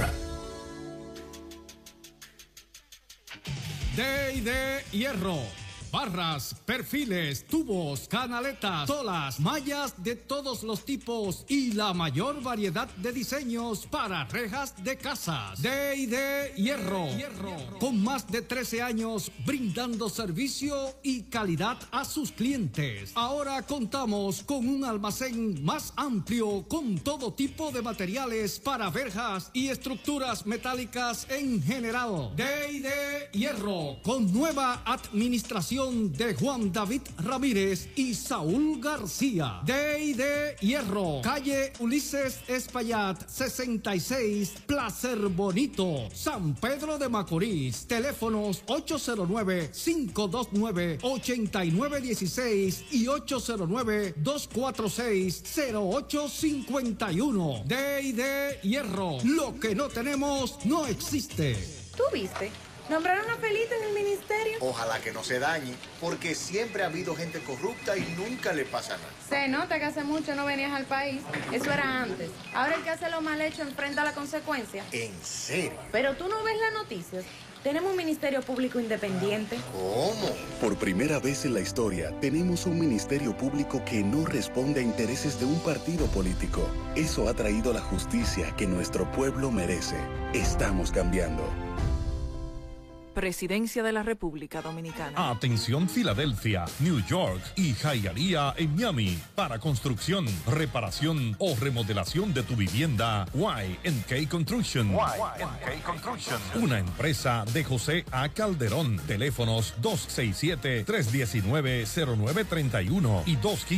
D&D Hierro. Barras, perfiles, tubos, canaletas, solas, mallas de todos los tipos y la mayor variedad de diseños para rejas de casas. D&D Hierro. Con más de 13 años brindando servicio y calidad a sus clientes. Ahora contamos con un almacén más amplio con todo tipo de materiales para verjas y estructuras metálicas en general. D&D Hierro, con nueva administración de Juan David Ramírez y Saúl García. D&D Hierro, calle Ulises Espaillat 66, Placer Bonito, San Pedro de Macorís. Teléfonos 809-529-8916 y 809-246-0851. D&D Hierro, lo que no tenemos no existe. ¿Tú viste? ¿Nombraron a Felito en el ministerio? Ojalá que no se dañe, porque siempre ha habido gente corrupta y nunca le pasa nada. Se nota que hace mucho no venías al país. Eso era antes. Ahora el que hace lo mal hecho enfrenta la consecuencia. ¿En serio? Pero tú no ves las noticias. Tenemos un ministerio público independiente. ¿Cómo? Por primera vez en la historia, tenemos un ministerio público que no responde a intereses de un partido político. Eso ha traído la justicia que nuestro pueblo merece. Estamos cambiando. Presidencia de la República Dominicana. Atención Filadelfia, New York y Hialeah en Miami. Para construcción, reparación o remodelación de tu vivienda, Y&K Construction. Una empresa de José A. Calderón. Teléfonos 267-319-0931 y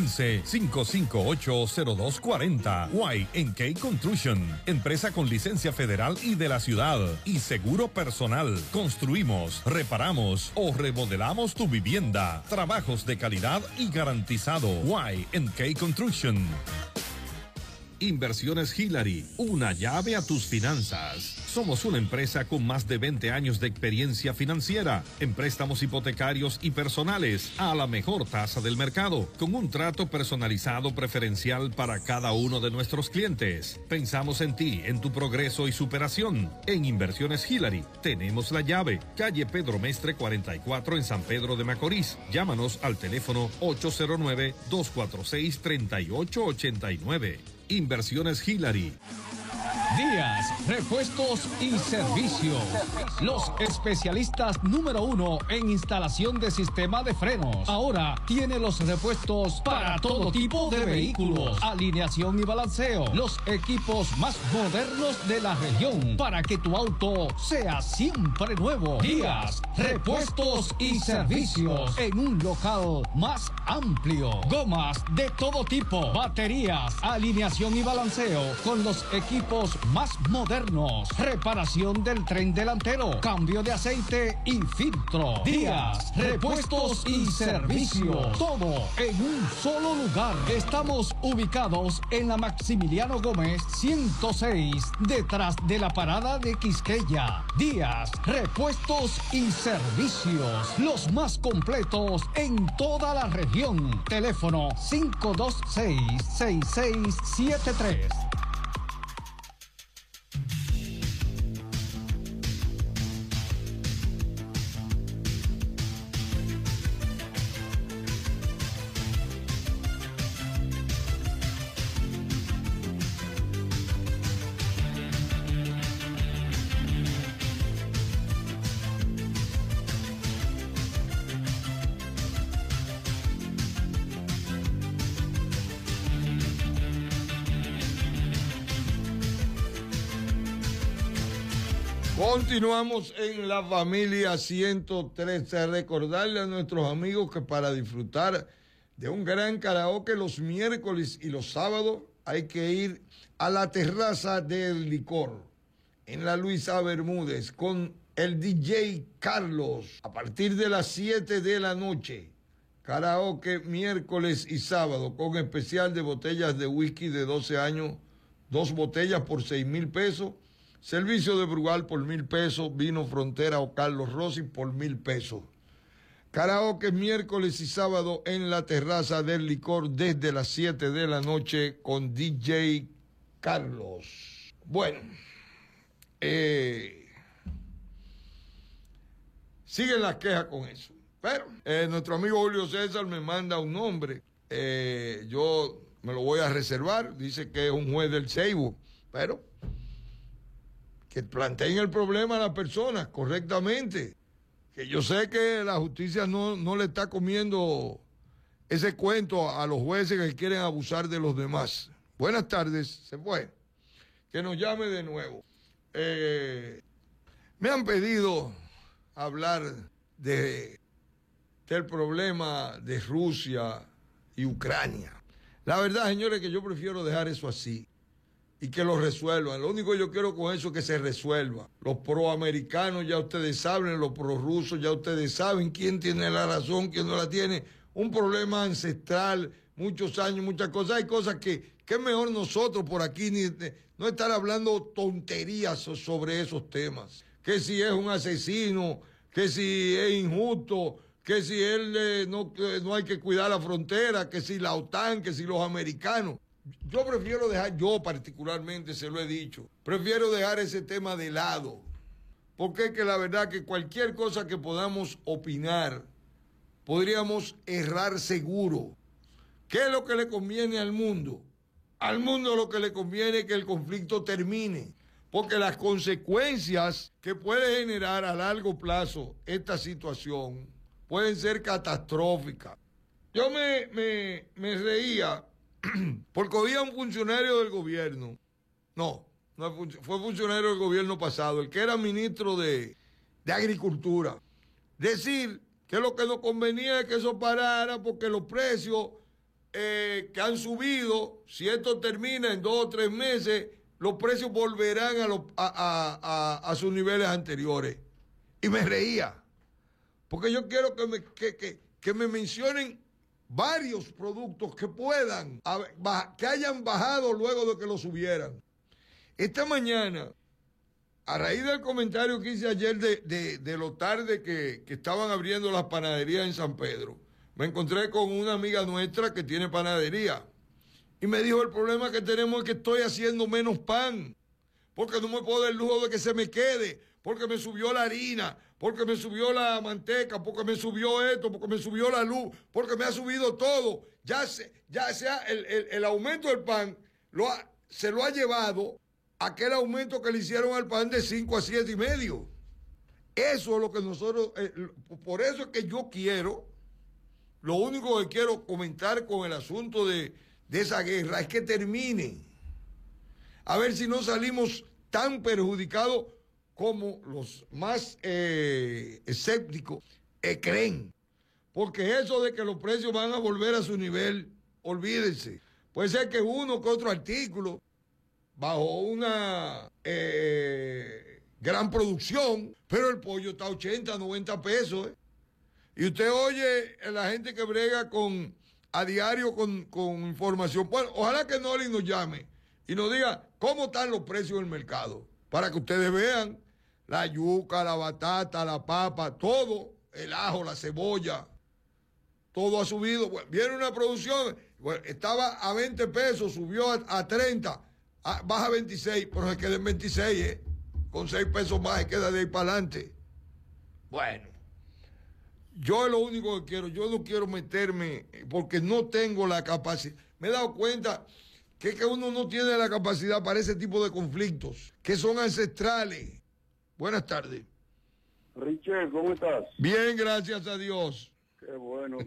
215-558-0240. Y&K Construction. Empresa con licencia federal y de la ciudad. Y seguro personal. Construimos, reparamos o remodelamos tu vivienda. Trabajos de calidad y garantizado. Y&K Construction. Inversiones Hillary, una llave a tus finanzas. Somos una empresa con más de 20 años de experiencia financiera en préstamos hipotecarios y personales a la mejor tasa del mercado, con un trato personalizado preferencial para cada uno de nuestros clientes. Pensamos en ti, en tu progreso y superación. En Inversiones Hillary tenemos la llave, calle Pedro Mestre 44 en San Pedro de Macorís. Llámanos al teléfono 809-246-3889. Inversiones Hillary. Díaz, repuestos y servicios. Los especialistas número 1 en instalación de sistema de frenos. Ahora tiene los repuestos para todo tipo de vehículos, alineación y balanceo. Los equipos más modernos de la región para que tu auto sea siempre nuevo. Díaz, repuestos y servicios en un local más amplio. Gomas de todo tipo, baterías, alineación y balanceo con los equipos más modernos. Reparación del tren delantero, cambio de aceite y filtro. Díaz Repuestos y Servicios. Todo en un solo lugar. Estamos ubicados en la Maximiliano Gómez 106, detrás de la parada de Quisqueya. Díaz Repuestos y Servicios, los más completos en toda la región. Teléfono 526-6673. Continuamos en la familia 113. Recordarle a nuestros amigos que para disfrutar de un gran karaoke los miércoles y los sábados hay que ir a la terraza del licor en la Luisa Bermúdez con el DJ Carlos a partir de las 7 de la noche. Karaoke miércoles y sábado con especial de botellas de whisky de 12 años, 2 botellas por 6,000 pesos. Servicio de Brugal por 1,000 pesos, Vino Frontera o Carlos Rossi por 1,000 pesos. Karaoke miércoles y sábado en la terraza del licor desde las 7 de la noche con DJ Carlos. Bueno, siguen las quejas con eso. Pero nuestro amigo Julio César me manda un nombre. Yo me lo voy a reservar. Dice que es un juez del Seibo, pero que planteen el problema a las personas correctamente. Que yo sé que la justicia no le está comiendo ese cuento a los jueces que quieren abusar de los demás. Buenas tardes, se fue. Que nos llame de nuevo. Me han pedido hablar del problema de Rusia y Ucrania. La verdad, señores, que yo prefiero dejar eso así y que lo resuelvan. Lo único que yo quiero con eso es que se resuelva. Los proamericanos ya ustedes saben, los prorrusos ya ustedes saben quién tiene la razón, quién no la tiene. Un problema ancestral, muchos años, muchas cosas. Hay cosas que es mejor nosotros por aquí no estar hablando tonterías sobre esos temas. Que si es un asesino, que si es injusto, que si él no hay que cuidar la frontera, que si la OTAN, que si los americanos. Yo prefiero dejar, yo particularmente se lo he dicho, prefiero dejar ese tema de lado, porque es que la verdad que cualquier cosa que podamos opinar, podríamos errar seguro. ¿Qué es lo que le conviene al mundo? Al mundo lo que le conviene es que el conflicto termine, porque las consecuencias que puede generar a largo plazo esta situación pueden ser catastróficas. Yo me reía porque había un funcionario del gobierno, fue funcionario del gobierno pasado, el que era ministro de Agricultura, decir que lo que nos convenía es que eso parara porque los precios que han subido, si esto termina en 2 o 3 meses, los precios volverán a sus niveles anteriores. Y me reía, porque yo quiero que me mencionen varios productos que que hayan bajado luego de que los subieran. Esta mañana, a raíz del comentario que hice ayer de lo tarde que estaban abriendo las panaderías en San Pedro, me encontré con una amiga nuestra que tiene panadería y me dijo: el problema que tenemos es que estoy haciendo menos pan, porque no me puedo dar el lujo de que se me quede, porque me subió la harina, porque me subió la manteca, porque me subió esto, porque me subió la luz, porque me ha subido todo. Ya sea el aumento del pan se lo ha llevado aquel aumento que le hicieron al pan de 5 a 7,5. Eso es lo que nosotros, por eso es que yo quiero, lo único que quiero comentar con el asunto de esa guerra es que termine. A ver si no salimos tan perjudicados como los más escépticos creen. Porque eso de que los precios van a volver a su nivel, olvídense. Puede ser que uno que otro artículo, bajo una gran producción, pero el pollo está a 80, 90 pesos. Y usted oye a la gente que brega a diario con información. Bueno, ojalá que Noli nos llame y nos diga cómo están los precios del mercado, para que ustedes vean la yuca, la batata, la papa, todo, el ajo, la cebolla, todo ha subido. Bueno, viene una producción, bueno, estaba a 20 pesos, subió a 30, baja a 26, pero se queda en 26, con 6 pesos más se queda de ahí para adelante. Bueno, yo es lo único que quiero, yo no quiero meterme porque no tengo la capacidad. Me he dado cuenta que uno no tiene la capacidad para ese tipo de conflictos, que son ancestrales. Buenas tardes. Richel, ¿cómo estás? Bien, gracias a Dios. Qué bueno,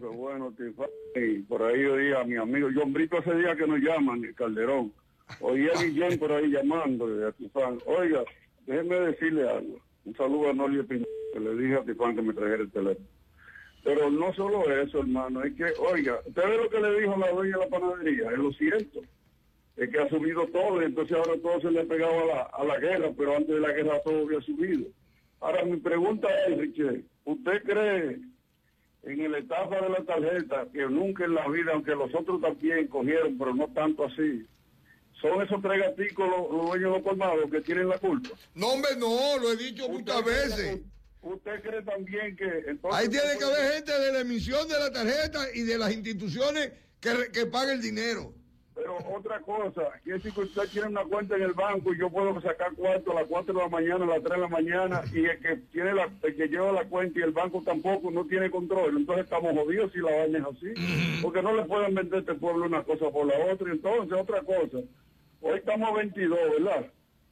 Tifani. Por ahí oía a mi amigo John Brito ese día que nos llaman, el Calderón. Oía a Guillén por ahí llamándole a Tifani. Oiga, déjeme decirle algo. Un saludo a Noli Pinto, que le dije a Tifani que me trajera el teléfono. Pero no solo eso, hermano, es que, oiga, ¿usted ve lo que le dijo la dueña de la panadería? Es lo cierto. Es que ha subido todo y entonces ahora todo se le ha pegado a la guerra, pero antes de la guerra todo había subido. Ahora mi pregunta es, Richel, ¿usted cree en la estafa de la tarjeta que nunca en la vida, aunque los otros también cogieron, pero no tanto así, son esos tres gaticos los dueños de los colmados que tienen la culpa? No, hombre, no, lo he dicho muchas veces. ¿Usted cree también que entonces... Ahí tiene que haber gente de la emisión de la tarjeta y de las instituciones que pague el dinero. Pero otra cosa, que si usted tiene una cuenta en el banco y yo puedo sacar cuarto a las 4 de la mañana, a las 3 de la mañana, y el que lleva la cuenta y el banco tampoco no tiene control, entonces estamos jodidos si la vaina es así, porque no le pueden vender a este pueblo una cosa por la otra. Entonces, otra cosa, hoy estamos 22, ¿verdad?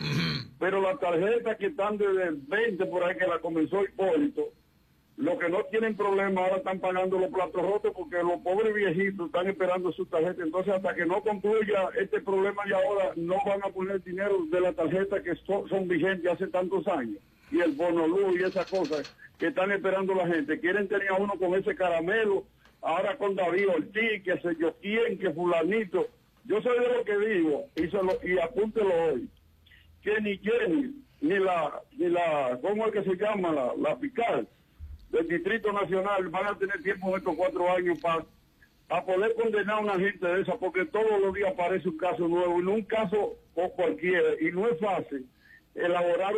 Pero las tarjetas que están desde el 20 por ahí, que la comenzó Hipólito, los que no tienen problema ahora están pagando los platos rotos porque los pobres viejitos están esperando su tarjeta. Entonces, hasta que no concluya este problema de ahora, no van a poner dinero de la tarjeta que son vigentes hace tantos años. Y el bono luz y esas cosas que están esperando la gente. Quieren tener a uno con ese caramelo, ahora con David Ortiz, que sé yo quién, que fulanito. Yo sé de lo que digo, y apúntelo hoy, que ni Jenny, ni la, ¿cómo es que se llama? La fiscal del Distrito Nacional van a tener tiempo en estos 4 años para poder condenar a una gente de esa, porque todos los días aparece un caso nuevo, y no un caso o cualquiera, y no es fácil elaborar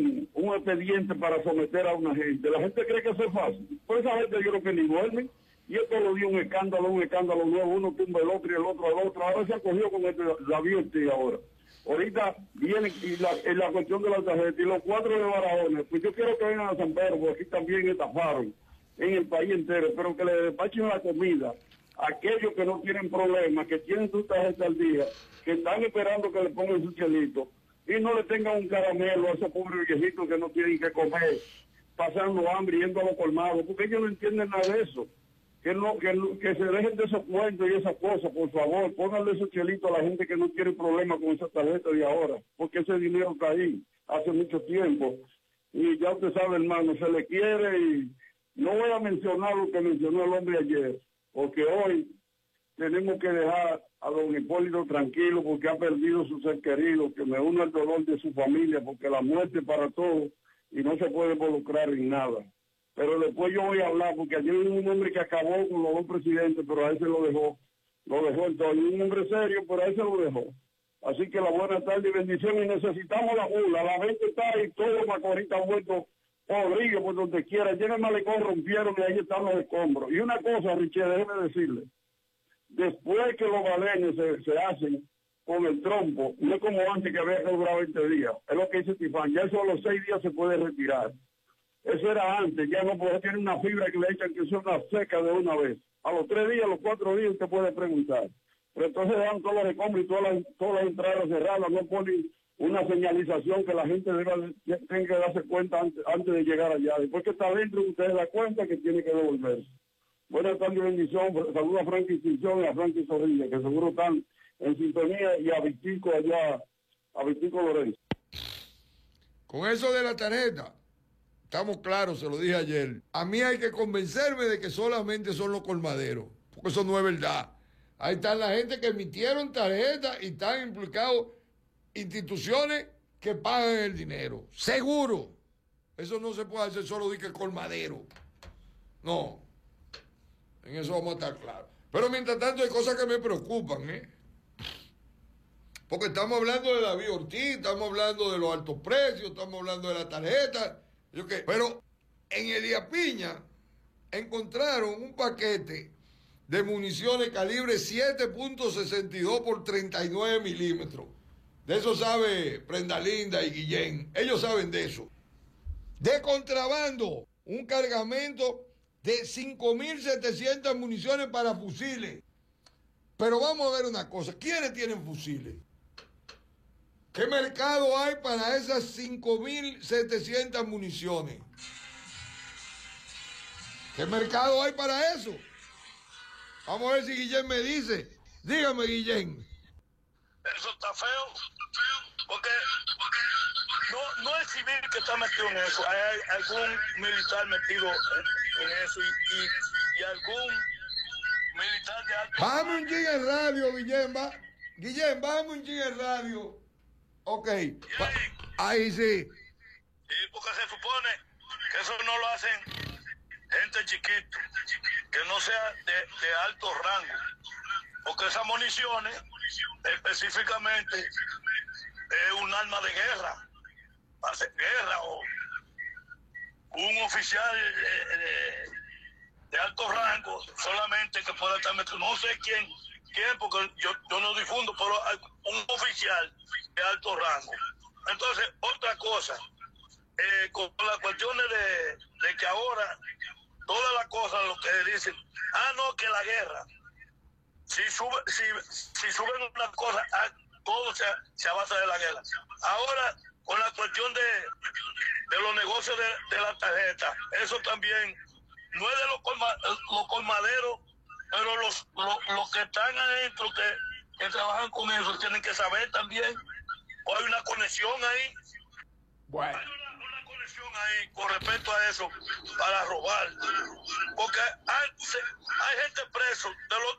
un expediente para someter a una gente. La gente cree que eso es fácil. Por esa gente yo creo que ni duerme, y esto lo dio un escándalo nuevo, uno tumba el otro y el otro al otro. Ahora se ha cogido con la Ortiz ahora. Ahorita viene y la cuestión de la tarjeta y los 4 de Barahona. Pues yo quiero que vengan a San Pedro, porque aquí también estafaron en el país entero, pero que le despachen la comida a aquellos que no tienen problemas, que tienen su tarjeta al día, que están esperando que le pongan su chelito, y no le tengan un caramelo a esos pobres viejitos que no tienen que comer, pasando hambre, yendo a los colmados, porque ellos no entienden nada de eso. Que se dejen de esos cuentos y esas cosas, por favor, pónganle esos chelitos a la gente que no tiene problema con esa tarjeta de ahora, porque ese dinero está ahí hace mucho tiempo, y ya usted sabe, hermano, se le quiere, y no voy a mencionar lo que mencionó el hombre ayer, porque hoy tenemos que dejar a don Hipólito tranquilo, porque ha perdido su ser querido, que me uno al dolor de su familia, porque la muerte es para todos, y no se puede involucrar en nada. Pero después yo voy a hablar, porque ayer hubo un hombre que acabó con los 2 presidentes, pero a ese lo dejó entonces, un hombre serio, pero a ese lo dejó. Así que la buena tarde y bendición, y necesitamos la bula, la gente está ahí, todo Macorís está vuelto podrido por donde quiera, llegan al malecón, rompieron y ahí están los escombros. Y una cosa, Richard, déjeme decirle, después que los baleños se hacen con el trompo, no es como antes que había que durar 20 días, es lo que dice Tifán, ya eso a los 6 días se puede retirar. Eso era antes, ya no puede tener una fibra que le echan que sea una seca de una vez. A los 3 días, a los 4 días usted puede preguntar. Pero entonces dan todos los escombros y todas las entradas cerradas, no ponen una señalización que la gente tenga que darse cuenta antes de llegar allá. Después que está adentro, usted se da cuenta que tiene que devolverse. Buenas tardes, bendición. Saludos a Frankie Institución y a Frankie Zorrilla, que seguro están en sintonía, y a Victico allá, a Victico Lorenzo. Con eso de la tarjeta, estamos claros, se lo dije ayer. A mí hay que convencerme de que solamente son los colmaderos, porque eso no es verdad. Ahí están la gente que emitieron tarjetas y están implicados instituciones que pagan el dinero. Seguro. Eso no se puede hacer solo de que colmadero. No. En eso vamos a estar claros. Pero mientras tanto hay cosas que me preocupan, ¿eh? Porque estamos hablando de David Ortiz, estamos hablando de los altos precios, estamos hablando de la tarjeta. Pero en Elías Piña encontraron un paquete de municiones calibre 7.62 por 39 milímetros. De eso sabe Prenda Linda y Guillén. Ellos saben de eso. De contrabando, un cargamento de 5.700 municiones para fusiles. Pero vamos a ver una cosa. ¿Quiénes tienen fusiles? ¿Qué mercado hay para esas 5.700 municiones? ¿Qué mercado hay para eso? Vamos a ver si Guillén me dice. Dígame, Guillén. Eso está feo, porque no es civil que está metido en eso. Hay algún militar metido en eso y algún militar de alto... Bájame un ching en radio, Guillén. Guillén, bájame un ching en radio. Ok. Ahí sí. Sí, porque se supone que eso no lo hacen gente chiquita, que no sea de alto rango. Porque esas municiones específicamente es un arma de guerra, hacer guerra, o un oficial de alto rango solamente que pueda estar metido, no sé quién, porque yo no difundo, pero un oficial de alto rango. Entonces, otra cosa, con las cuestiones de que ahora todas las cosas, lo que dicen, no, que la guerra, si suben una cosa, todo se basa de la guerra. Ahora, con la cuestión de los negocios de la tarjeta, eso también no es de los colmaderos, pero los que están adentro, que trabajan con eso, tienen que saber también. O hay una conexión ahí. Bueno. Hay una conexión ahí con respecto a eso para robar. Porque hay gente preso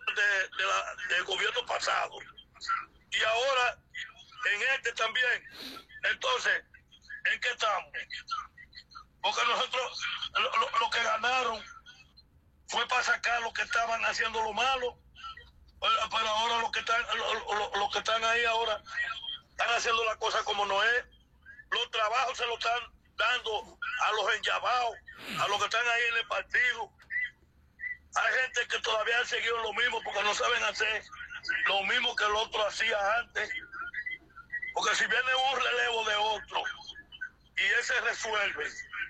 del gobierno pasado. Y ahora en este también. Entonces, ¿en qué estamos? Porque nosotros lo que ganaron fue para sacar los que estaban haciendo lo malo, pero ahora los que están ahí ahora están haciendo la cosa como no es. Los trabajos se los están dando a los enllabados, a los que están ahí en el partido. Hay gente que todavía han seguido lo mismo porque no saben hacer lo mismo que el otro hacía antes. Porque si viene un relevo de otro y ese resuelve,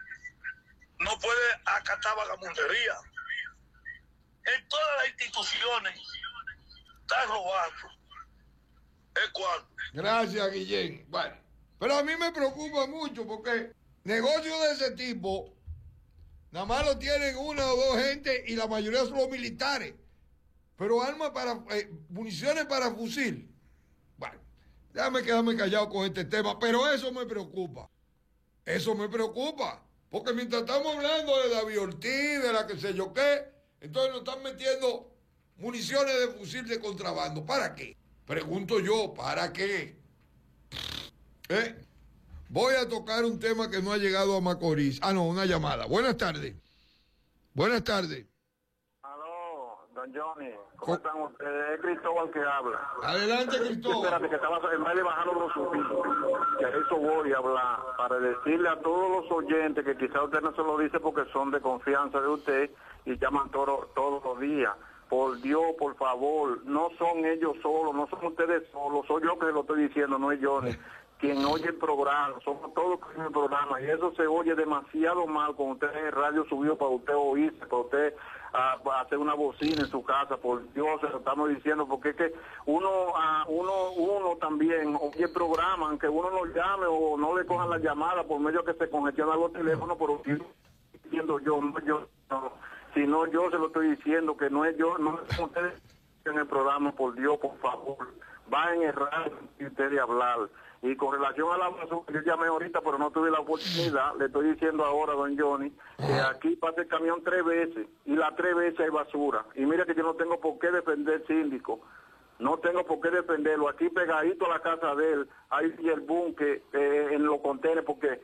no puede acatar vagabundería. En todas las instituciones están robando. ¿Es cuál? Gracias, Guillén. Bueno, pero a mí me preocupa mucho porque negocios de ese tipo nada más lo tienen una o dos gente y la mayoría son los militares. Pero armas para, municiones para fusil. Bueno, déjame quedarme callado con este tema, pero eso me preocupa. Eso me preocupa. Porque mientras estamos hablando de David Ortiz, de la que sé yo qué, entonces nos están metiendo municiones de fusil de contrabando. ¿Para qué? Pregunto yo, ¿para qué? Voy a tocar un tema que no ha llegado a Macorís. No, una llamada. Buenas tardes. Buenas tardes. Aló, don Johnny. ¿Cómo están ustedes? Es Cristóbal que habla. Adelante, Cristóbal. Espérate, que estaba en vez de bajar los subidos. Que a eso voy a hablar. Para decirle a todos los oyentes que quizás usted no se lo dice porque son de confianza de usted y llaman todos los días. Por Dios, por favor, no son ellos solos, no son ustedes solos, soy yo que lo estoy diciendo, no es Johnny. Quien oye el programa, somos todos que oyen el programa, y eso se oye demasiado mal con usted en el radio subido para usted oírse, para usted hacer una bocina en su casa. Por Dios, se lo estamos diciendo, porque es que uno también oye el programa, aunque uno no llame o no le cojan la llamada por medio que se congestionan los teléfonos, pero diciendo yo, si no, yo se lo estoy diciendo, que no es yo, no es ustedes en el programa, por Dios, por favor, va en el radio y ustedes hablar. Y con relación a la basura, yo llamé ahorita, pero no tuve la oportunidad, le estoy diciendo ahora, don Johnny, que aquí pasa el camión 3 veces, y las 3 veces hay basura. Y mira que yo no tengo por qué defender síndico, no tengo por qué defenderlo. Aquí pegadito a la casa de él, hay el búnker en los contenedores, porque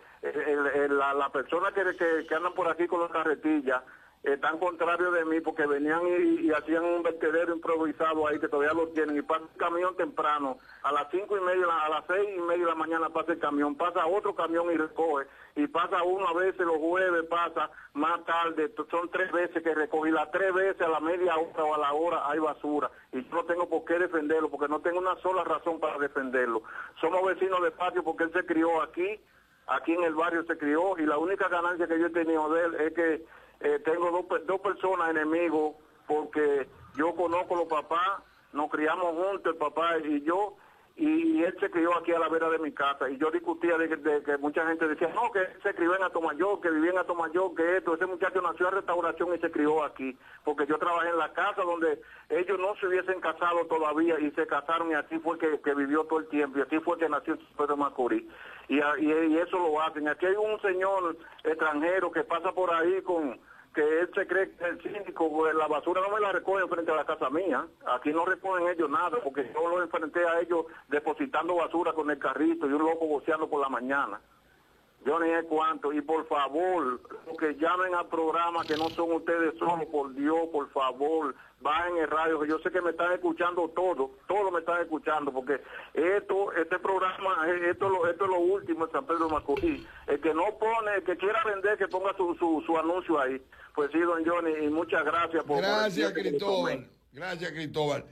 la persona que andan por aquí con las carretillas están contrarios de mí, porque venían y hacían un vertedero improvisado ahí, que todavía lo tienen, y pasa el camión temprano, a las 5:30, a las 6:30 de la mañana pasa el camión, pasa otro camión y recoge, y pasa uno a veces los jueves, pasa más tarde, son 3 veces que recoge, y las 3 veces a la media hora o a la hora hay basura, y yo no tengo por qué defenderlo, porque no tengo una sola razón para defenderlo. Somos vecinos de patio porque él se crió aquí en el barrio se crió, y la única ganancia que yo he tenido de él es que tengo dos personas enemigos, porque yo conozco a los papás, nos criamos juntos, el papá y yo, y él se crió aquí a la vera de mi casa, y yo discutía de que mucha gente decía, no, que él se crió en Atomayor, que vivía en Atomayor, que ese muchacho nació en restauración y se crió aquí, porque yo trabajé en la casa donde ellos no se hubiesen casado todavía, y se casaron, y así fue que vivió todo el tiempo, y así fue que nació en San Pedro de Macorís, y eso lo hacen. Aquí hay un señor extranjero que pasa por ahí que él se cree que el síndico, pues, la basura no me la recogen frente a la casa mía. Aquí no recogen ellos nada, porque yo lo enfrenté a ellos depositando basura con el carrito y un loco goceando por la mañana. Yo ni sé cuánto. Y por favor, los que llamen al programa, que no son ustedes solos, por Dios, por favor, bajen el radio, que yo sé que me están escuchando todos me están escuchando, porque este programa, esto es lo último en San Pedro de Macorís. El que no pone, el que quiera vender, que ponga su anuncio ahí. Pues sí, don Johnny, y muchas gracias por... Gracias, Cristóbal. Gracias, Cristóbal.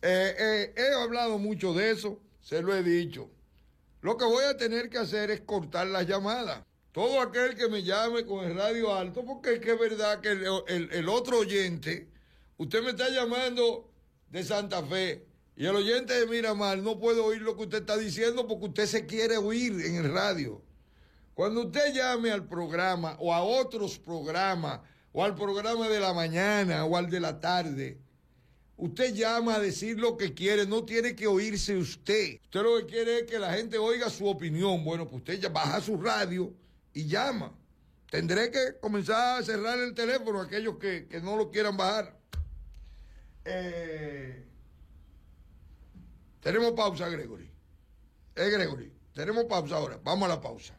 He hablado mucho de eso, se lo he dicho. Lo que voy a tener que hacer es cortar las llamadas. Todo aquel que me llame con el radio alto, porque es que es verdad que el otro oyente, usted me está llamando de Santa Fe, y el oyente de Miramar no puede oír lo que usted está diciendo porque usted se quiere oír en el radio. Cuando usted llame al programa o a otros programas, o al programa de la mañana o al de la tarde, usted llama a decir lo que quiere, no tiene que oírse usted. Usted lo que quiere es que la gente oiga su opinión. Bueno, pues usted ya baja su radio y llama. Tendré que comenzar a cerrar el teléfono a aquellos que no lo quieran bajar. Tenemos pausa, Gregory. Gregory, tenemos pausa ahora. Vamos a la pausa.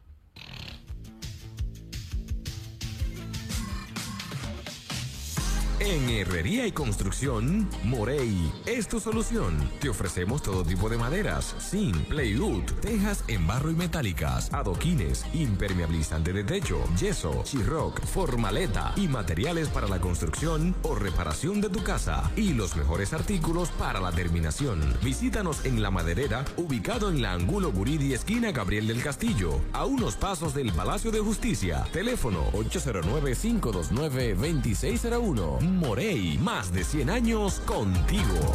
En Herrería y Construcción, Morey es tu solución. Te ofrecemos todo tipo de maderas, zinc, plywood, tejas en barro y metálicas, adoquines, impermeabilizante de techo, yeso, chirroc, formaleta y materiales para la construcción o reparación de tu casa y los mejores artículos para la terminación. Visítanos en La Maderera, ubicado en la Angulo Guridi, esquina Gabriel del Castillo, a unos pasos del Palacio de Justicia. Teléfono 809-529-2601. Morey, más de 100 años contigo.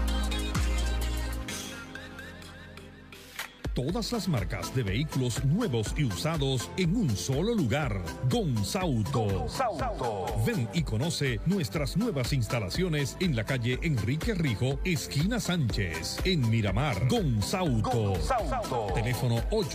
Todas las marcas de vehículos nuevos y usados en un solo lugar. Gonzauto. Ven y conoce nuestras nuevas instalaciones en la calle Enrique Rijo, esquina Sánchez, en Miramar. Gonzauto. Teléfono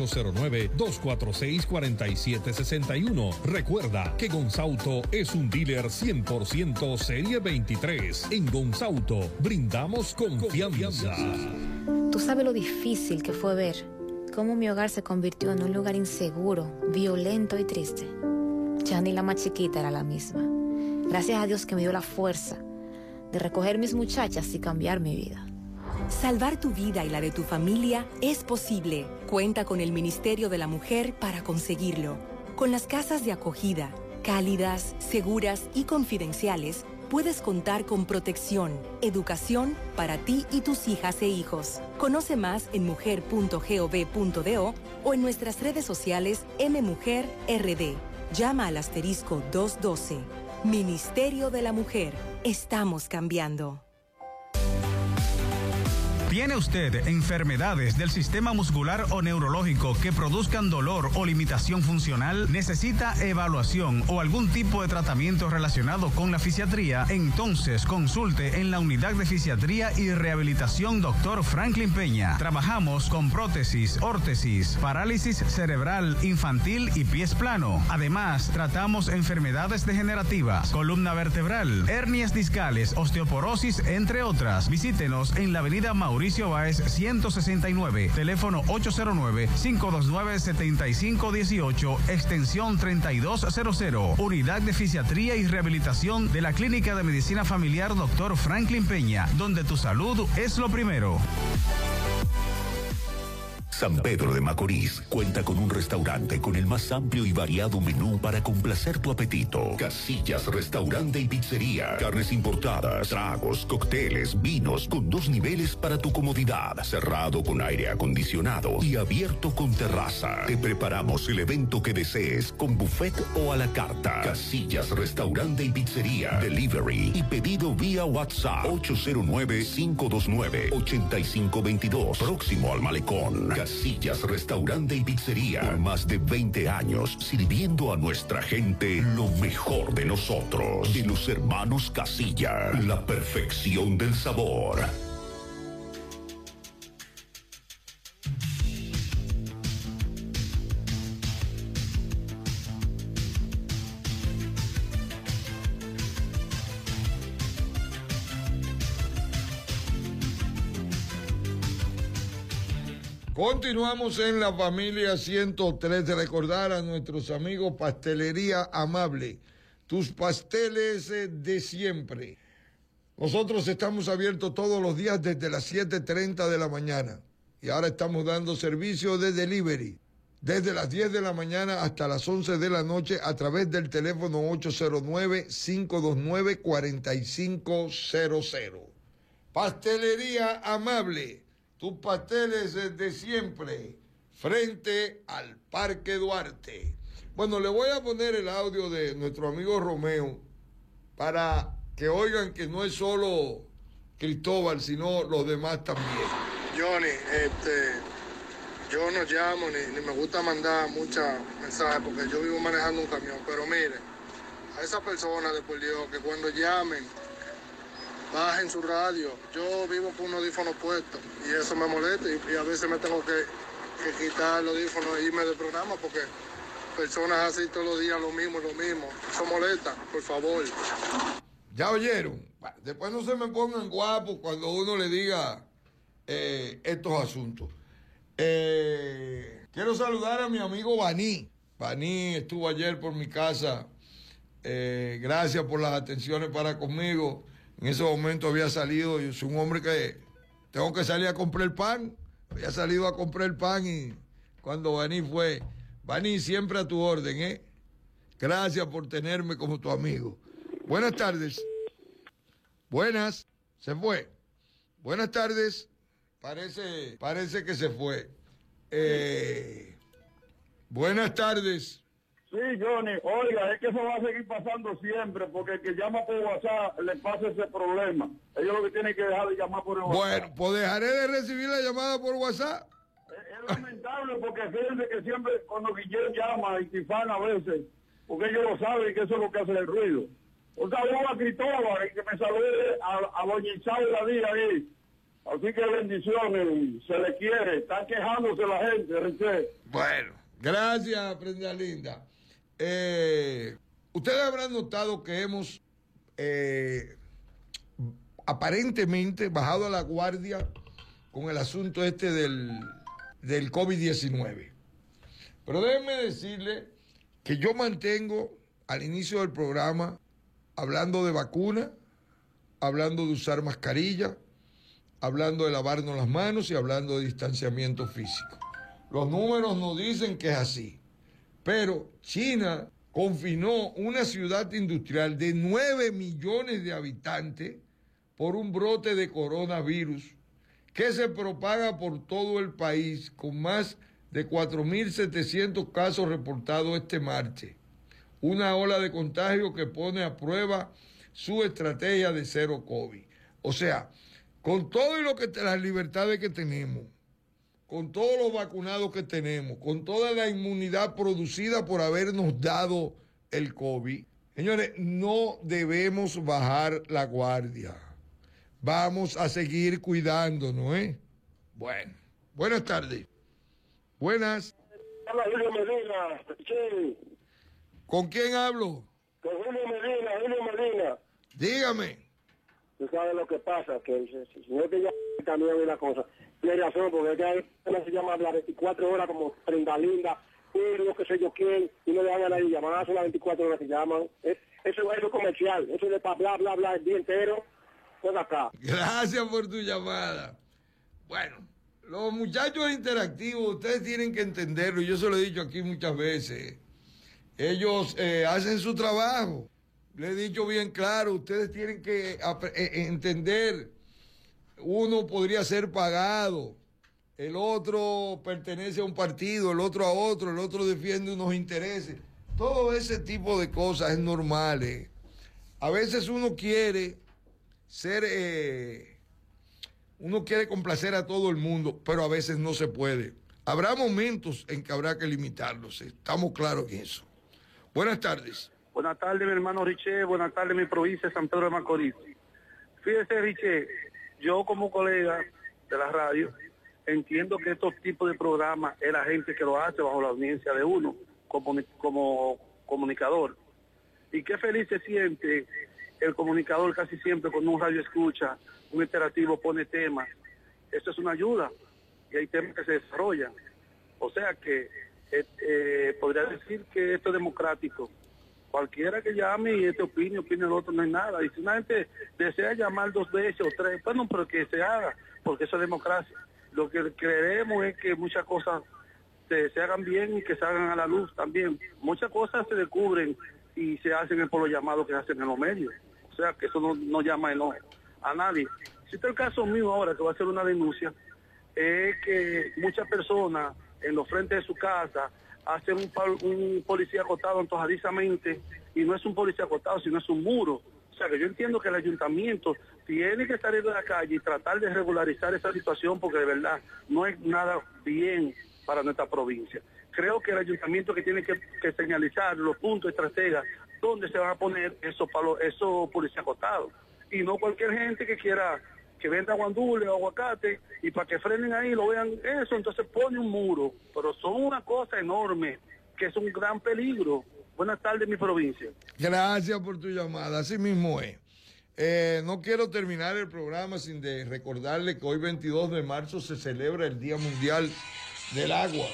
809-246-4761. Recuerda que Gonzauto es un dealer 100% Serie 23. En Gonzauto brindamos confianza. Tú sabes lo difícil que fue ver cómo mi hogar se convirtió en un lugar inseguro, violento y triste. Ya ni la más chiquita era la misma. Gracias a Dios que me dio la fuerza de recoger mis muchachas y cambiar mi vida. Salvar tu vida y la de tu familia es posible. Cuenta con el Ministerio de la Mujer para conseguirlo. Con las casas de acogida, cálidas, seguras y confidenciales, puedes contar con protección, educación para ti y tus hijas e hijos. Conoce más en mujer.gov.do o en nuestras redes sociales MMujerRD. Llama al asterisco 212. Ministerio de la Mujer. Estamos cambiando. ¿Tiene usted enfermedades del sistema muscular o neurológico que produzcan dolor o limitación funcional? ¿Necesita evaluación o algún tipo de tratamiento relacionado con la fisiatría? Entonces consulte en la Unidad de Fisiatría y Rehabilitación Dr. Franklin Peña. Trabajamos con prótesis, órtesis, parálisis cerebral infantil y pies plano. Además, tratamos enfermedades degenerativas, columna vertebral, hernias discales, osteoporosis, entre otras. Visítenos en la avenida Mauricio Báez 169, teléfono 809-529-7518, extensión 3200, Unidad de Fisiatría y Rehabilitación de la Clínica de Medicina Familiar Dr. Franklin Peña, donde tu salud es lo primero. San Pedro de Macorís cuenta con un restaurante con el más amplio y variado menú para complacer tu apetito. Casillas, restaurante y pizzería. Carnes importadas, tragos, cócteles, vinos con 2 niveles para tu comodidad. Cerrado con aire acondicionado y abierto con terraza. Te preparamos el evento que desees con buffet o a la carta. Casillas, restaurante y pizzería. Delivery y pedido vía WhatsApp 809-529-8522. Próximo al Malecón. Casillas, restaurante y pizzería. Por más de 20 años sirviendo a nuestra gente lo mejor de nosotros. De los hermanos Casilla, la perfección del sabor. Continuamos en la familia 103 de recordar a nuestros amigos Pastelería Amable, tus pasteles de siempre. Nosotros estamos abiertos todos los días desde las 7:30 de la mañana y ahora estamos dando servicio de delivery desde las 10 de la mañana hasta las 11 de la noche a través del teléfono 809-529-4500. Pastelería Amable, tus pasteles de siempre, frente al Parque Duarte. Bueno, le voy a poner el audio de nuestro amigo Romeo para que oigan que no es solo Cristóbal, sino los demás también. Johnny, yo no llamo ni me gusta mandar muchos mensajes porque yo vivo manejando un camión, pero mire, a esas personas de por Dios que cuando llamen, bajen su radio. Yo vivo con un audífono puesto y eso me molesta y a veces me tengo que quitar el audífono e irme del programa porque personas así todos los días lo mismo. Eso molesta, por favor. ¿Ya oyeron? Después no se me pongan guapos cuando uno le diga estos asuntos. Quiero saludar a mi amigo Baní. Baní estuvo ayer por mi casa. Gracias por las atenciones para conmigo. En ese momento había salido, yo soy un hombre que tengo que salir a comprar el pan. Había salido a comprar el pan y cuando Baní fue, Baní, siempre a tu orden, ¿eh? Gracias por tenerme como tu amigo. Buenas tardes. Buenas. Se fue. Buenas tardes. Parece que se fue. Buenas tardes. Sí, Johnny, oiga, es que eso va a seguir pasando siempre, porque el que llama por WhatsApp le pasa ese problema. Ellos lo que tienen que dejar de llamar por el WhatsApp. Bueno, pues dejaré de recibir la llamada por WhatsApp. Es lamentable, porque fíjense que siempre cuando Guillermo llama y Tifán a veces, porque ellos lo saben que eso es lo que hace el ruido. Un saludo a Cristóbal, y que me salude a doña Isaura Díaz ahí. Así que bendiciones, se le quiere, está quejándose la gente, Richard. Bueno, gracias, Prenda Linda. Ustedes habrán notado que hemos aparentemente bajado a la guardia con el asunto este del COVID-19. Pero déjenme decirle que yo mantengo al inicio del programa hablando de vacuna, hablando de usar mascarilla, hablando de lavarnos las manos y hablando de distanciamiento físico. Los números nos dicen que es así. Pero China confinó una ciudad industrial de 9 millones de habitantes por un brote de coronavirus que se propaga por todo el país con más de 4.700 casos reportados este martes. Una ola de contagio que pone a prueba su estrategia de cero COVID. O sea, con todo y lo que las libertades que tenemos, con todos los vacunados que tenemos, con toda la inmunidad producida por habernos dado el COVID, señores, no debemos bajar la guardia. Vamos a seguir cuidándonos, ¿eh? Bueno, buenas tardes. Buenas. Hola, Julio Medina. Sí. ¿Con quién hablo? Con Julio Medina. Dígame. Tú sabes lo que pasa, que el señor que ya también una cosa. Tiene razón, porque es que hay no se llama las 24 horas como Prenda Linda, Julio, que sé yo quién, y no le dan a nadie llamar, son las 24 horas que llaman. Eso es comercial, eso es para bla, el día entero. Pues acá. Gracias por tu llamada. Bueno, los muchachos interactivos, ustedes tienen que entenderlo, yo se lo he dicho aquí muchas veces. Ellos hacen su trabajo. Le he dicho bien claro, ustedes tienen que entender. Uno podría ser pagado, el otro pertenece a un partido, el otro a otro, el otro defiende unos intereses. Todo ese tipo de cosas es normal. A veces uno quiere uno quiere complacer a todo el mundo, pero a veces no se puede. Habrá momentos en que habrá que limitarlos, estamos claros en eso. Buenas tardes. Buenas tardes, mi hermano Riché. Buenas tardes, mi provincia de San Pedro de Macorís. Fíjese, Riché, yo como colega de la radio entiendo que estos tipos de programas es la gente que lo hace bajo la audiencia de uno como comunicador. Y qué feliz se siente el comunicador casi siempre cuando un radio escucha, un interactivo pone temas. Esto es una ayuda y hay temas que se desarrollan. O sea que podría decir que esto es democrático. Cualquiera que llame y opine el otro, no hay nada. Y si una gente desea llamar 2 veces o 3, bueno, pero que se haga, porque eso es democracia. Lo que queremos es que muchas cosas se hagan bien y que se hagan a la luz también. Muchas cosas se descubren y se hacen por los llamados que hacen en los medios. O sea, que eso no llama a nadie. Si está el caso mío ahora, que va a hacer una denuncia, es que muchas personas en los frentes de su casa hacen un policía acotado antojadizamente, y no es un policía acotado, sino es un muro. O sea, que yo entiendo que el ayuntamiento tiene que salir de la calle y tratar de regularizar esa situación, porque de verdad no es nada bien para nuestra provincia. Creo que el ayuntamiento que tiene que señalizar los puntos estrategas donde se van a poner esos policías acotados. Y no cualquier gente que quiera que venda guandule o aguacate y para que frenen ahí lo vean eso, entonces pone un muro. Pero son una cosa enorme, que es un gran peligro. Buenas tardes, mi provincia. Gracias por tu llamada, así mismo es. No quiero terminar el programa sin recordarle que hoy 22 de marzo se celebra el Día Mundial del Agua.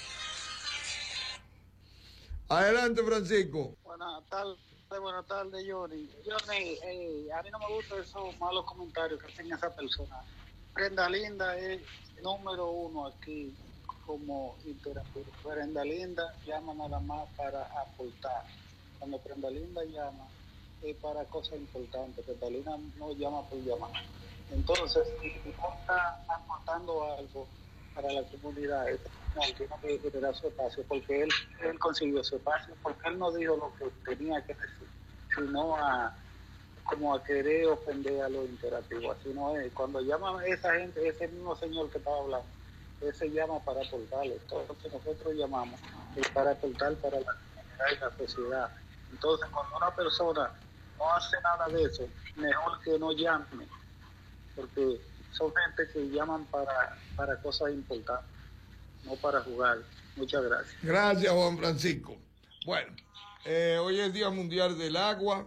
Adelante, Francisco. Buenas tardes, Johnny. Johnny, a mí no me gustan esos malos comentarios que hacen esa persona. Prenda Linda es número 1 aquí como interactivo. Prenda Linda llama nada más para aportar. Cuando Prenda Linda llama es para cosas importantes. Prenda Linda no llama por llamar. Entonces, si no está aportando algo para la comunidad, tiene que tener su espacio, porque él consiguió su espacio, porque él no dijo lo que tenía que decir, sino como a querer ofender a los interactivos. Así no es. Cuando llaman a esa gente, ese mismo señor que estaba hablando, ese llama para aportarle. Todo lo que nosotros llamamos es para aportar para la comunidad y la sociedad. Entonces, cuando una persona no hace nada de eso, mejor que no llame, porque son gente que llaman para cosas importantes, no para jugar. Muchas gracias. Gracias, Juan Francisco. Bueno, hoy es Día Mundial del Agua.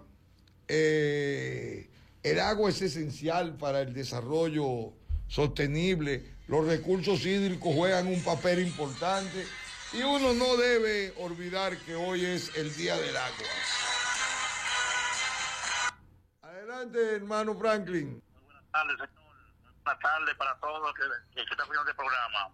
El agua es esencial para el desarrollo sostenible. Los recursos hídricos juegan un papel importante y uno no debe olvidar que hoy es el Día del Agua. Adelante, hermano Franklin. Buenas tardes, señor. Buenas tardes para todos los que están viendo el programa.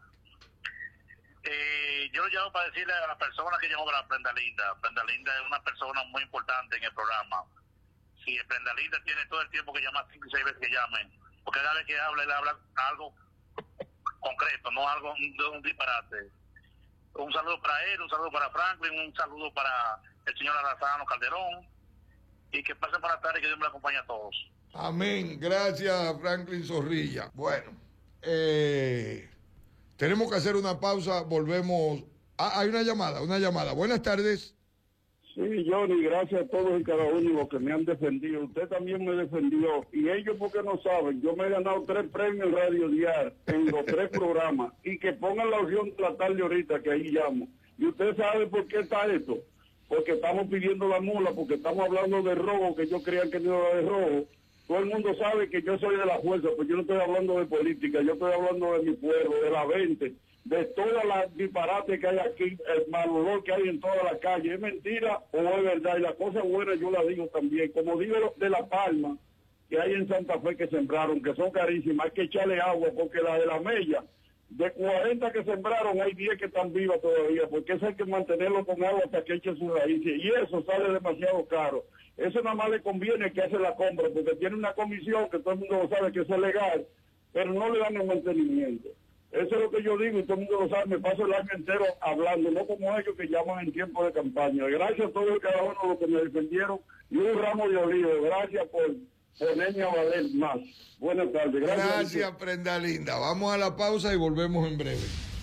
Yo lo llamo para decirle a la persona que llamó para Prenda Linda. Prenda Linda es una persona muy importante en el programa. Si Prenda Linda tiene todo el tiempo que llama 5 y 6 veces que llamen, porque cada vez que habla, él habla algo concreto, no algo de un disparate. Un saludo para él, un saludo para Franklin, un saludo para el señor Arrazano Calderón, y que pasen para la tarde y que Dios me lo acompañe a todos. Amén. Gracias, Franklin Zorrilla. Bueno, tenemos que hacer una pausa. Volvemos. Hay una llamada. Buenas tardes. Sí, Johnny, gracias a todos y cada uno de los que me han defendido. Usted también me defendió. Y ellos, porque no saben, yo me he ganado 3 premios en Radio Diario en los 3 programas. Y que pongan la opción de la tarde ahorita, que ahí llamo. Y usted sabe por qué está esto. Porque estamos pidiendo la mula, porque estamos hablando de robo, que ellos creían que no era de robo. Todo el mundo sabe que yo soy de la fuerza, pues yo no estoy hablando de política, yo estoy hablando de mi pueblo, de la 20, de todas las disparates que hay aquí, el mal olor que hay en toda la calle. ¿Es mentira o es verdad? Y la cosa buena yo la digo también. Como digo de La Palma, que hay en Santa Fe que sembraron, que son carísimas, hay que echarle agua, porque la de La Mella, de 40 que sembraron, hay 10 que están vivas todavía, porque eso hay que mantenerlo con agua hasta que eche sus raíces, y eso sale demasiado caro. Eso nada más le conviene que hace la compra, porque tiene una comisión que todo el mundo lo sabe que eso es legal, pero no le dan el mantenimiento. Eso es lo que yo digo y todo el mundo lo sabe. Me paso el año entero hablando, no como ellos que llaman en tiempo de campaña. Gracias a todos y cada uno de los que me defendieron y un ramo de olivo. Gracias por ponerme a valer más. Buenas tardes. Gracias, Prenda Linda. Vamos a la pausa y volvemos en breve.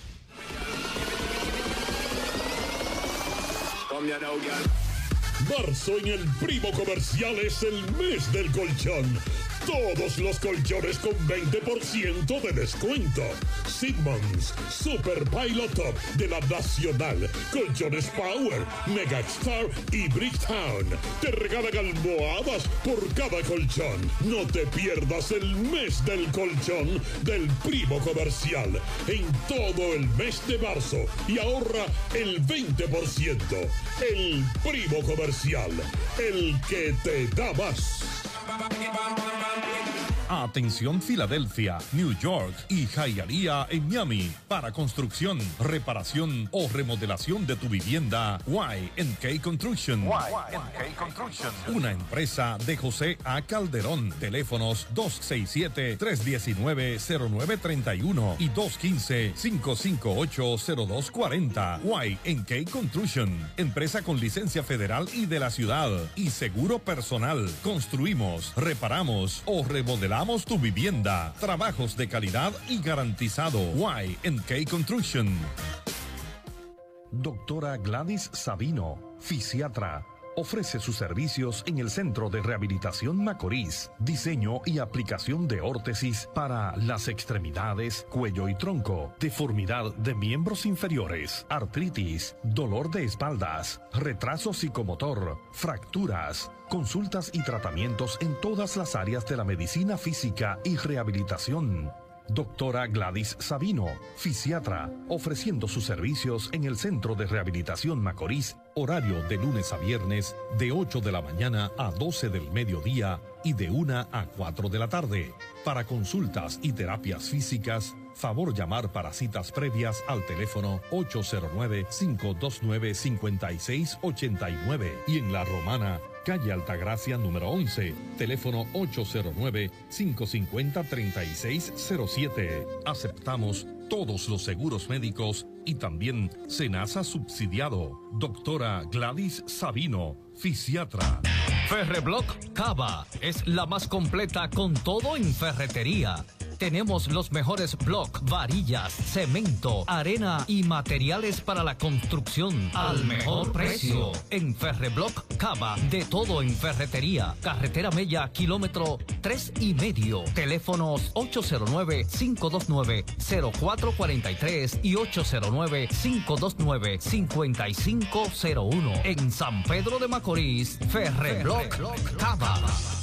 Marzo en el Primo Comercial es el mes del colchón. Todos los colchones con 20% de descuento. Sigmans, Super Pilot Top de la Nacional, Colchones Power, Megastar y Bricktown. Te regalan almohadas por cada colchón. No te pierdas el mes del colchón del Primo Comercial en todo el mes de marzo y ahorra el 20%. El Primo Comercial, el que te da más. Atención Filadelfia, New York y Hialeah en Miami. Para construcción, reparación o remodelación de tu vivienda, Y&K Construction. Una empresa de José A. Calderón. Teléfonos 267-319-0931 y 215-558-0240. Y&K Construction. Empresa con licencia federal y de la ciudad. Y seguro personal. Construimos, reparamos o remodelamos tu vivienda. Trabajos de calidad y garantizado. Y&K Construction. Doctora Gladys Sabino, fisiatra. Ofrece sus servicios en el Centro de Rehabilitación Macorís. Diseño y aplicación de órtesis para las extremidades, cuello y tronco. Deformidad de miembros inferiores. Artritis. Dolor de espaldas. Retraso psicomotor. Fracturas. Consultas y tratamientos en todas las áreas de la medicina física y rehabilitación. Doctora Gladys Sabino, fisiatra, ofreciendo sus servicios en el Centro de Rehabilitación Macorís, horario de lunes a viernes, de 8 de la mañana a 12 del mediodía y de 1 a 4 de la tarde. Para consultas y terapias físicas, favor llamar para citas previas al teléfono 809-529-5689 y en La Romana, calle Altagracia número 11, teléfono 809-550-3607. Aceptamos todos los seguros médicos y también Senasa subsidiado. Doctora Gladys Sabino, fisiatra. Ferreblock Cava es la más completa con todo en ferretería. Tenemos los mejores bloques, varillas, cemento, arena y materiales para la construcción al mejor precio. En Ferreblock Cava, de todo en ferretería. Carretera Mella, kilómetro 3,5. Teléfonos 809-529-0443 y 809-529-5501. En San Pedro de Macorís, Ferreblock Cava.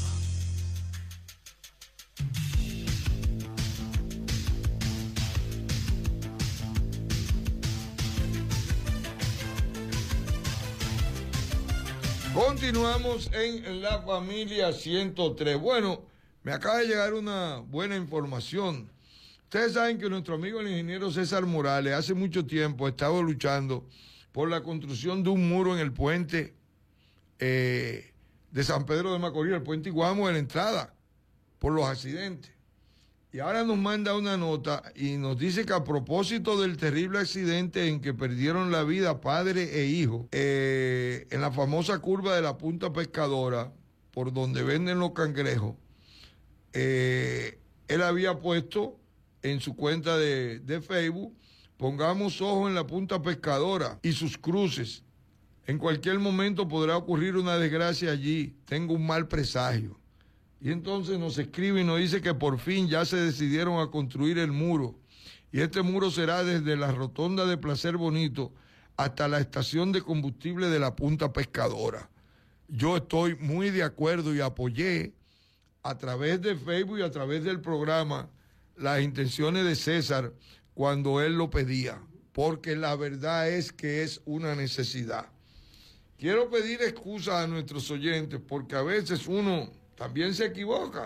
Continuamos en La Familia 103. Bueno, me acaba de llegar una buena información. Ustedes saben que nuestro amigo el ingeniero César Morales hace mucho tiempo ha estado luchando por la construcción de un muro en el puente de San Pedro de Macorís, el puente Iguamo de la entrada, por los accidentes. Y ahora nos manda una nota y nos dice que a propósito del terrible accidente en que perdieron la vida padre e hijo, en la famosa curva de la Punta Pescadora, por donde venden los cangrejos, él había puesto en su cuenta de Facebook: pongamos ojo en la Punta Pescadora y sus cruces. En cualquier momento podrá ocurrir una desgracia allí. Tengo un mal presagio. Y entonces nos escribe y nos dice que por fin ya se decidieron a construir el muro. Y este muro será desde la rotonda de Placer Bonito hasta la estación de combustible de la Punta Pescadora. Yo estoy muy de acuerdo y apoyé a través de Facebook y a través del programa las intenciones de César cuando él lo pedía, porque la verdad es que es una necesidad. Quiero pedir excusas a nuestros oyentes porque a veces uno también se equivoca.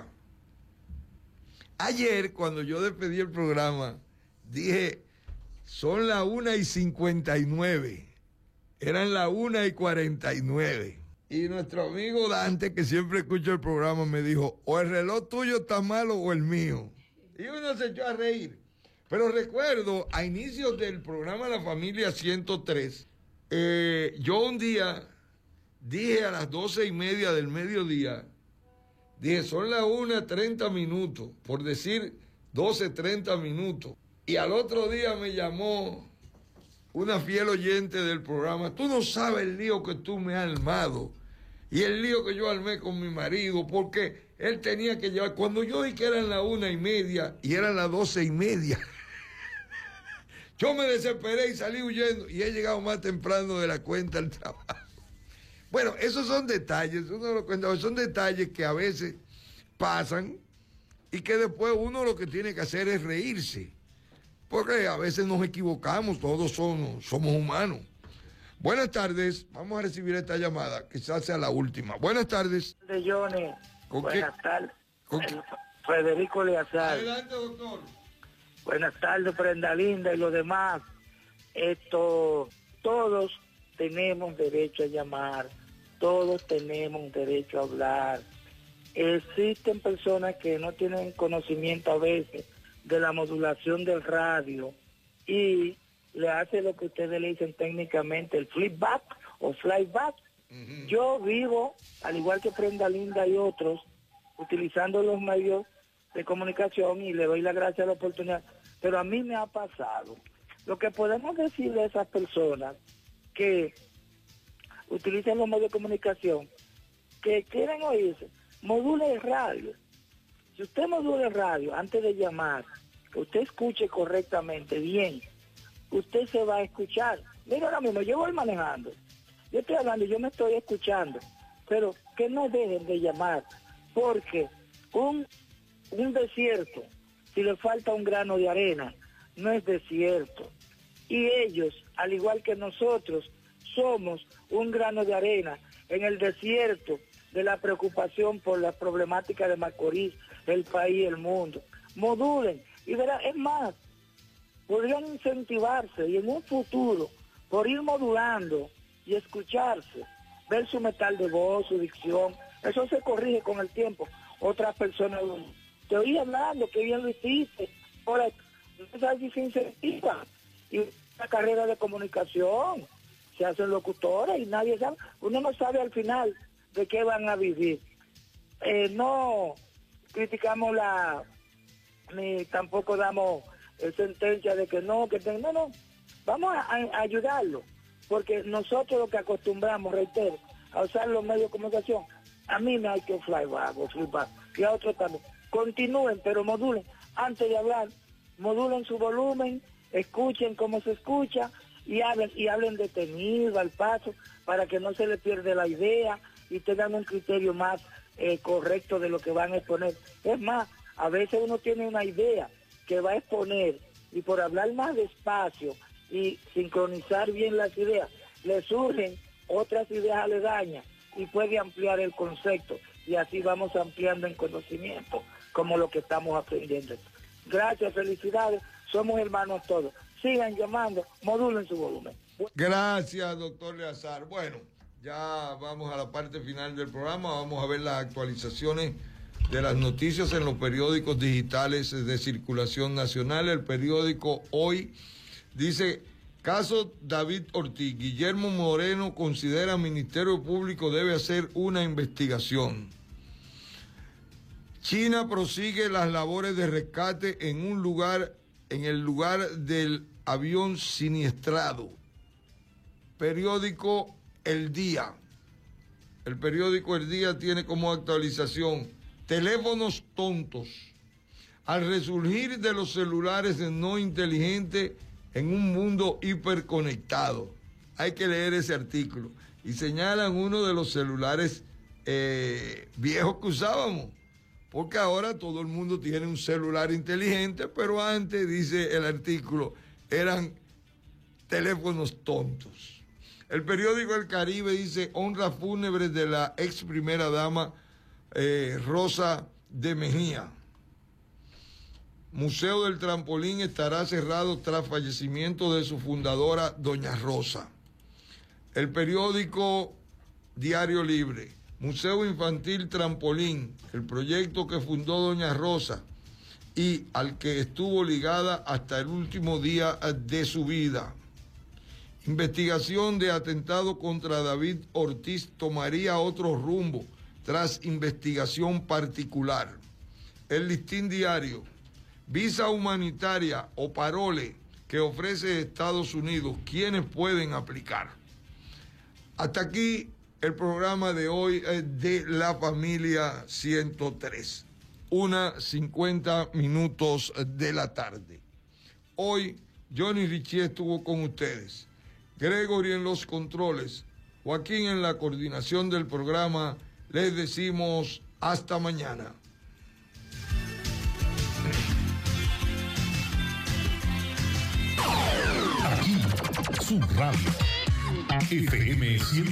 Ayer, cuando yo despedí el programa, dije, son las 1:59. Eran las 1:49. Y nuestro amigo Dante, que siempre escucha el programa, me dijo, o el reloj tuyo está malo o el mío. Y uno se echó a reír. Pero recuerdo, a inicios del programa La Familia 103, yo un día dije a las 12:30 del mediodía, dije, son las 1:30, por decir 12:30. Y al otro día me llamó una fiel oyente del programa: tú no sabes el lío que tú me has armado y el lío que yo armé con mi marido, porque él tenía que llevar, cuando yo vi que eran las 1:30 y eran las 12:30, yo me desesperé y salí huyendo y he llegado más temprano de la cuenta al trabajo. Bueno, esos son detalles, uno lo cuenta, son detalles que a veces pasan y que después uno lo que tiene que hacer es reírse. Porque a veces nos equivocamos, todos somos humanos. Buenas tardes, vamos a recibir esta llamada, quizás sea la última. Buenas tardes. De Johnny. Buenas tardes. Federico Eleazar. Adelante, doctor. Buenas tardes, Prenda Linda y los demás. Todos tenemos derecho a llamar, todos tenemos derecho a hablar. Existen personas que no tienen conocimiento a veces de la modulación del radio y le hace lo que ustedes le dicen técnicamente el flipback o flyback. Yo vivo, al igual que Prenda Linda y otros, utilizando los medios de comunicación y le doy la gracia a la oportunidad, pero a mí me ha pasado. Lo que podemos decirle a esas personas que utilizan los medios de comunicación, que quieren oírse, module el radio. Si usted modula el radio antes de llamar, que usted escuche correctamente, bien, usted se va a escuchar. Mira, ahora mismo yo voy manejando, yo estoy hablando, yo me estoy escuchando, pero que no dejen de llamar, porque un desierto, si le falta un grano de arena, no es desierto. Y ellos, al igual que nosotros, somos un grano de arena en el desierto de la preocupación por la problemática de Macorís, el país, el mundo. Modulen, y verán, es más, podrían incentivarse y en un futuro, por ir modulando y escucharse, ver su metal de voz, su dicción, eso se corrige con el tiempo. Otras personas, te oí hablando, que bien lo hiciste, ahora, no sabes si se incentiva, y una carrera de comunicación, se hacen locutores y nadie sabe, uno no sabe al final de qué van a vivir. No criticamos ni tampoco damos sentencia de que no, no, vamos a ayudarlo, porque nosotros lo que acostumbramos, reitero, a usar los medios de comunicación, a mí me hay que flyback o flipback, y a otros también. Continúen, pero modulen, antes de hablar, modulen su volumen, escuchen cómo se escucha, y hablen detenido, al paso, para que no se les pierda la idea y tengan un criterio más correcto de lo que van a exponer. Es más, a veces uno tiene una idea que va a exponer y por hablar más despacio y sincronizar bien las ideas, le surgen otras ideas aledañas y puede ampliar el concepto y así vamos ampliando en conocimiento como lo que estamos aprendiendo. Gracias, felicidades, somos hermanos todos. Sigan llamando, modulen su volumen. Gracias, doctor Eleazar. Bueno, ya vamos a la parte final del programa, vamos a ver las actualizaciones de las noticias en los periódicos digitales de circulación nacional. El periódico Hoy dice: caso David Ortiz, Guillermo Moreno considera Ministerio Público debe hacer una investigación. China prosigue las labores de rescate en el lugar del avión siniestrado. Periódico El Día. El periódico El Día tiene como actualización: teléfonos tontos. Al resurgir de los celulares no inteligentes en un mundo hiperconectado. Hay que leer ese artículo. Y señalan uno de los celulares viejos que usábamos. Porque ahora todo el mundo tiene un celular inteligente, pero antes, dice el artículo, eran teléfonos tontos. El periódico El Caribe dice: honra fúnebre de la ex primera dama Rosa de Mejía. Museo del Trampolín estará cerrado tras fallecimiento de su fundadora, doña Rosa. El periódico Diario Libre: Museo Infantil Trampolín, el proyecto que fundó doña Rosa y al que estuvo ligada hasta el último día de su vida. Investigación de atentado contra David Ortiz tomaría otro rumbo tras investigación particular. El Listín Diario: visa humanitaria o parole que ofrece Estados Unidos, ¿quiénes pueden aplicar? Hasta aquí el programa de hoy de La Familia 103. 1:50 de la tarde. Hoy Johnny Richie estuvo con ustedes. Gregory en los controles. Joaquín en la coordinación del programa. Les decimos hasta mañana. Aquí, su radio. FM 100.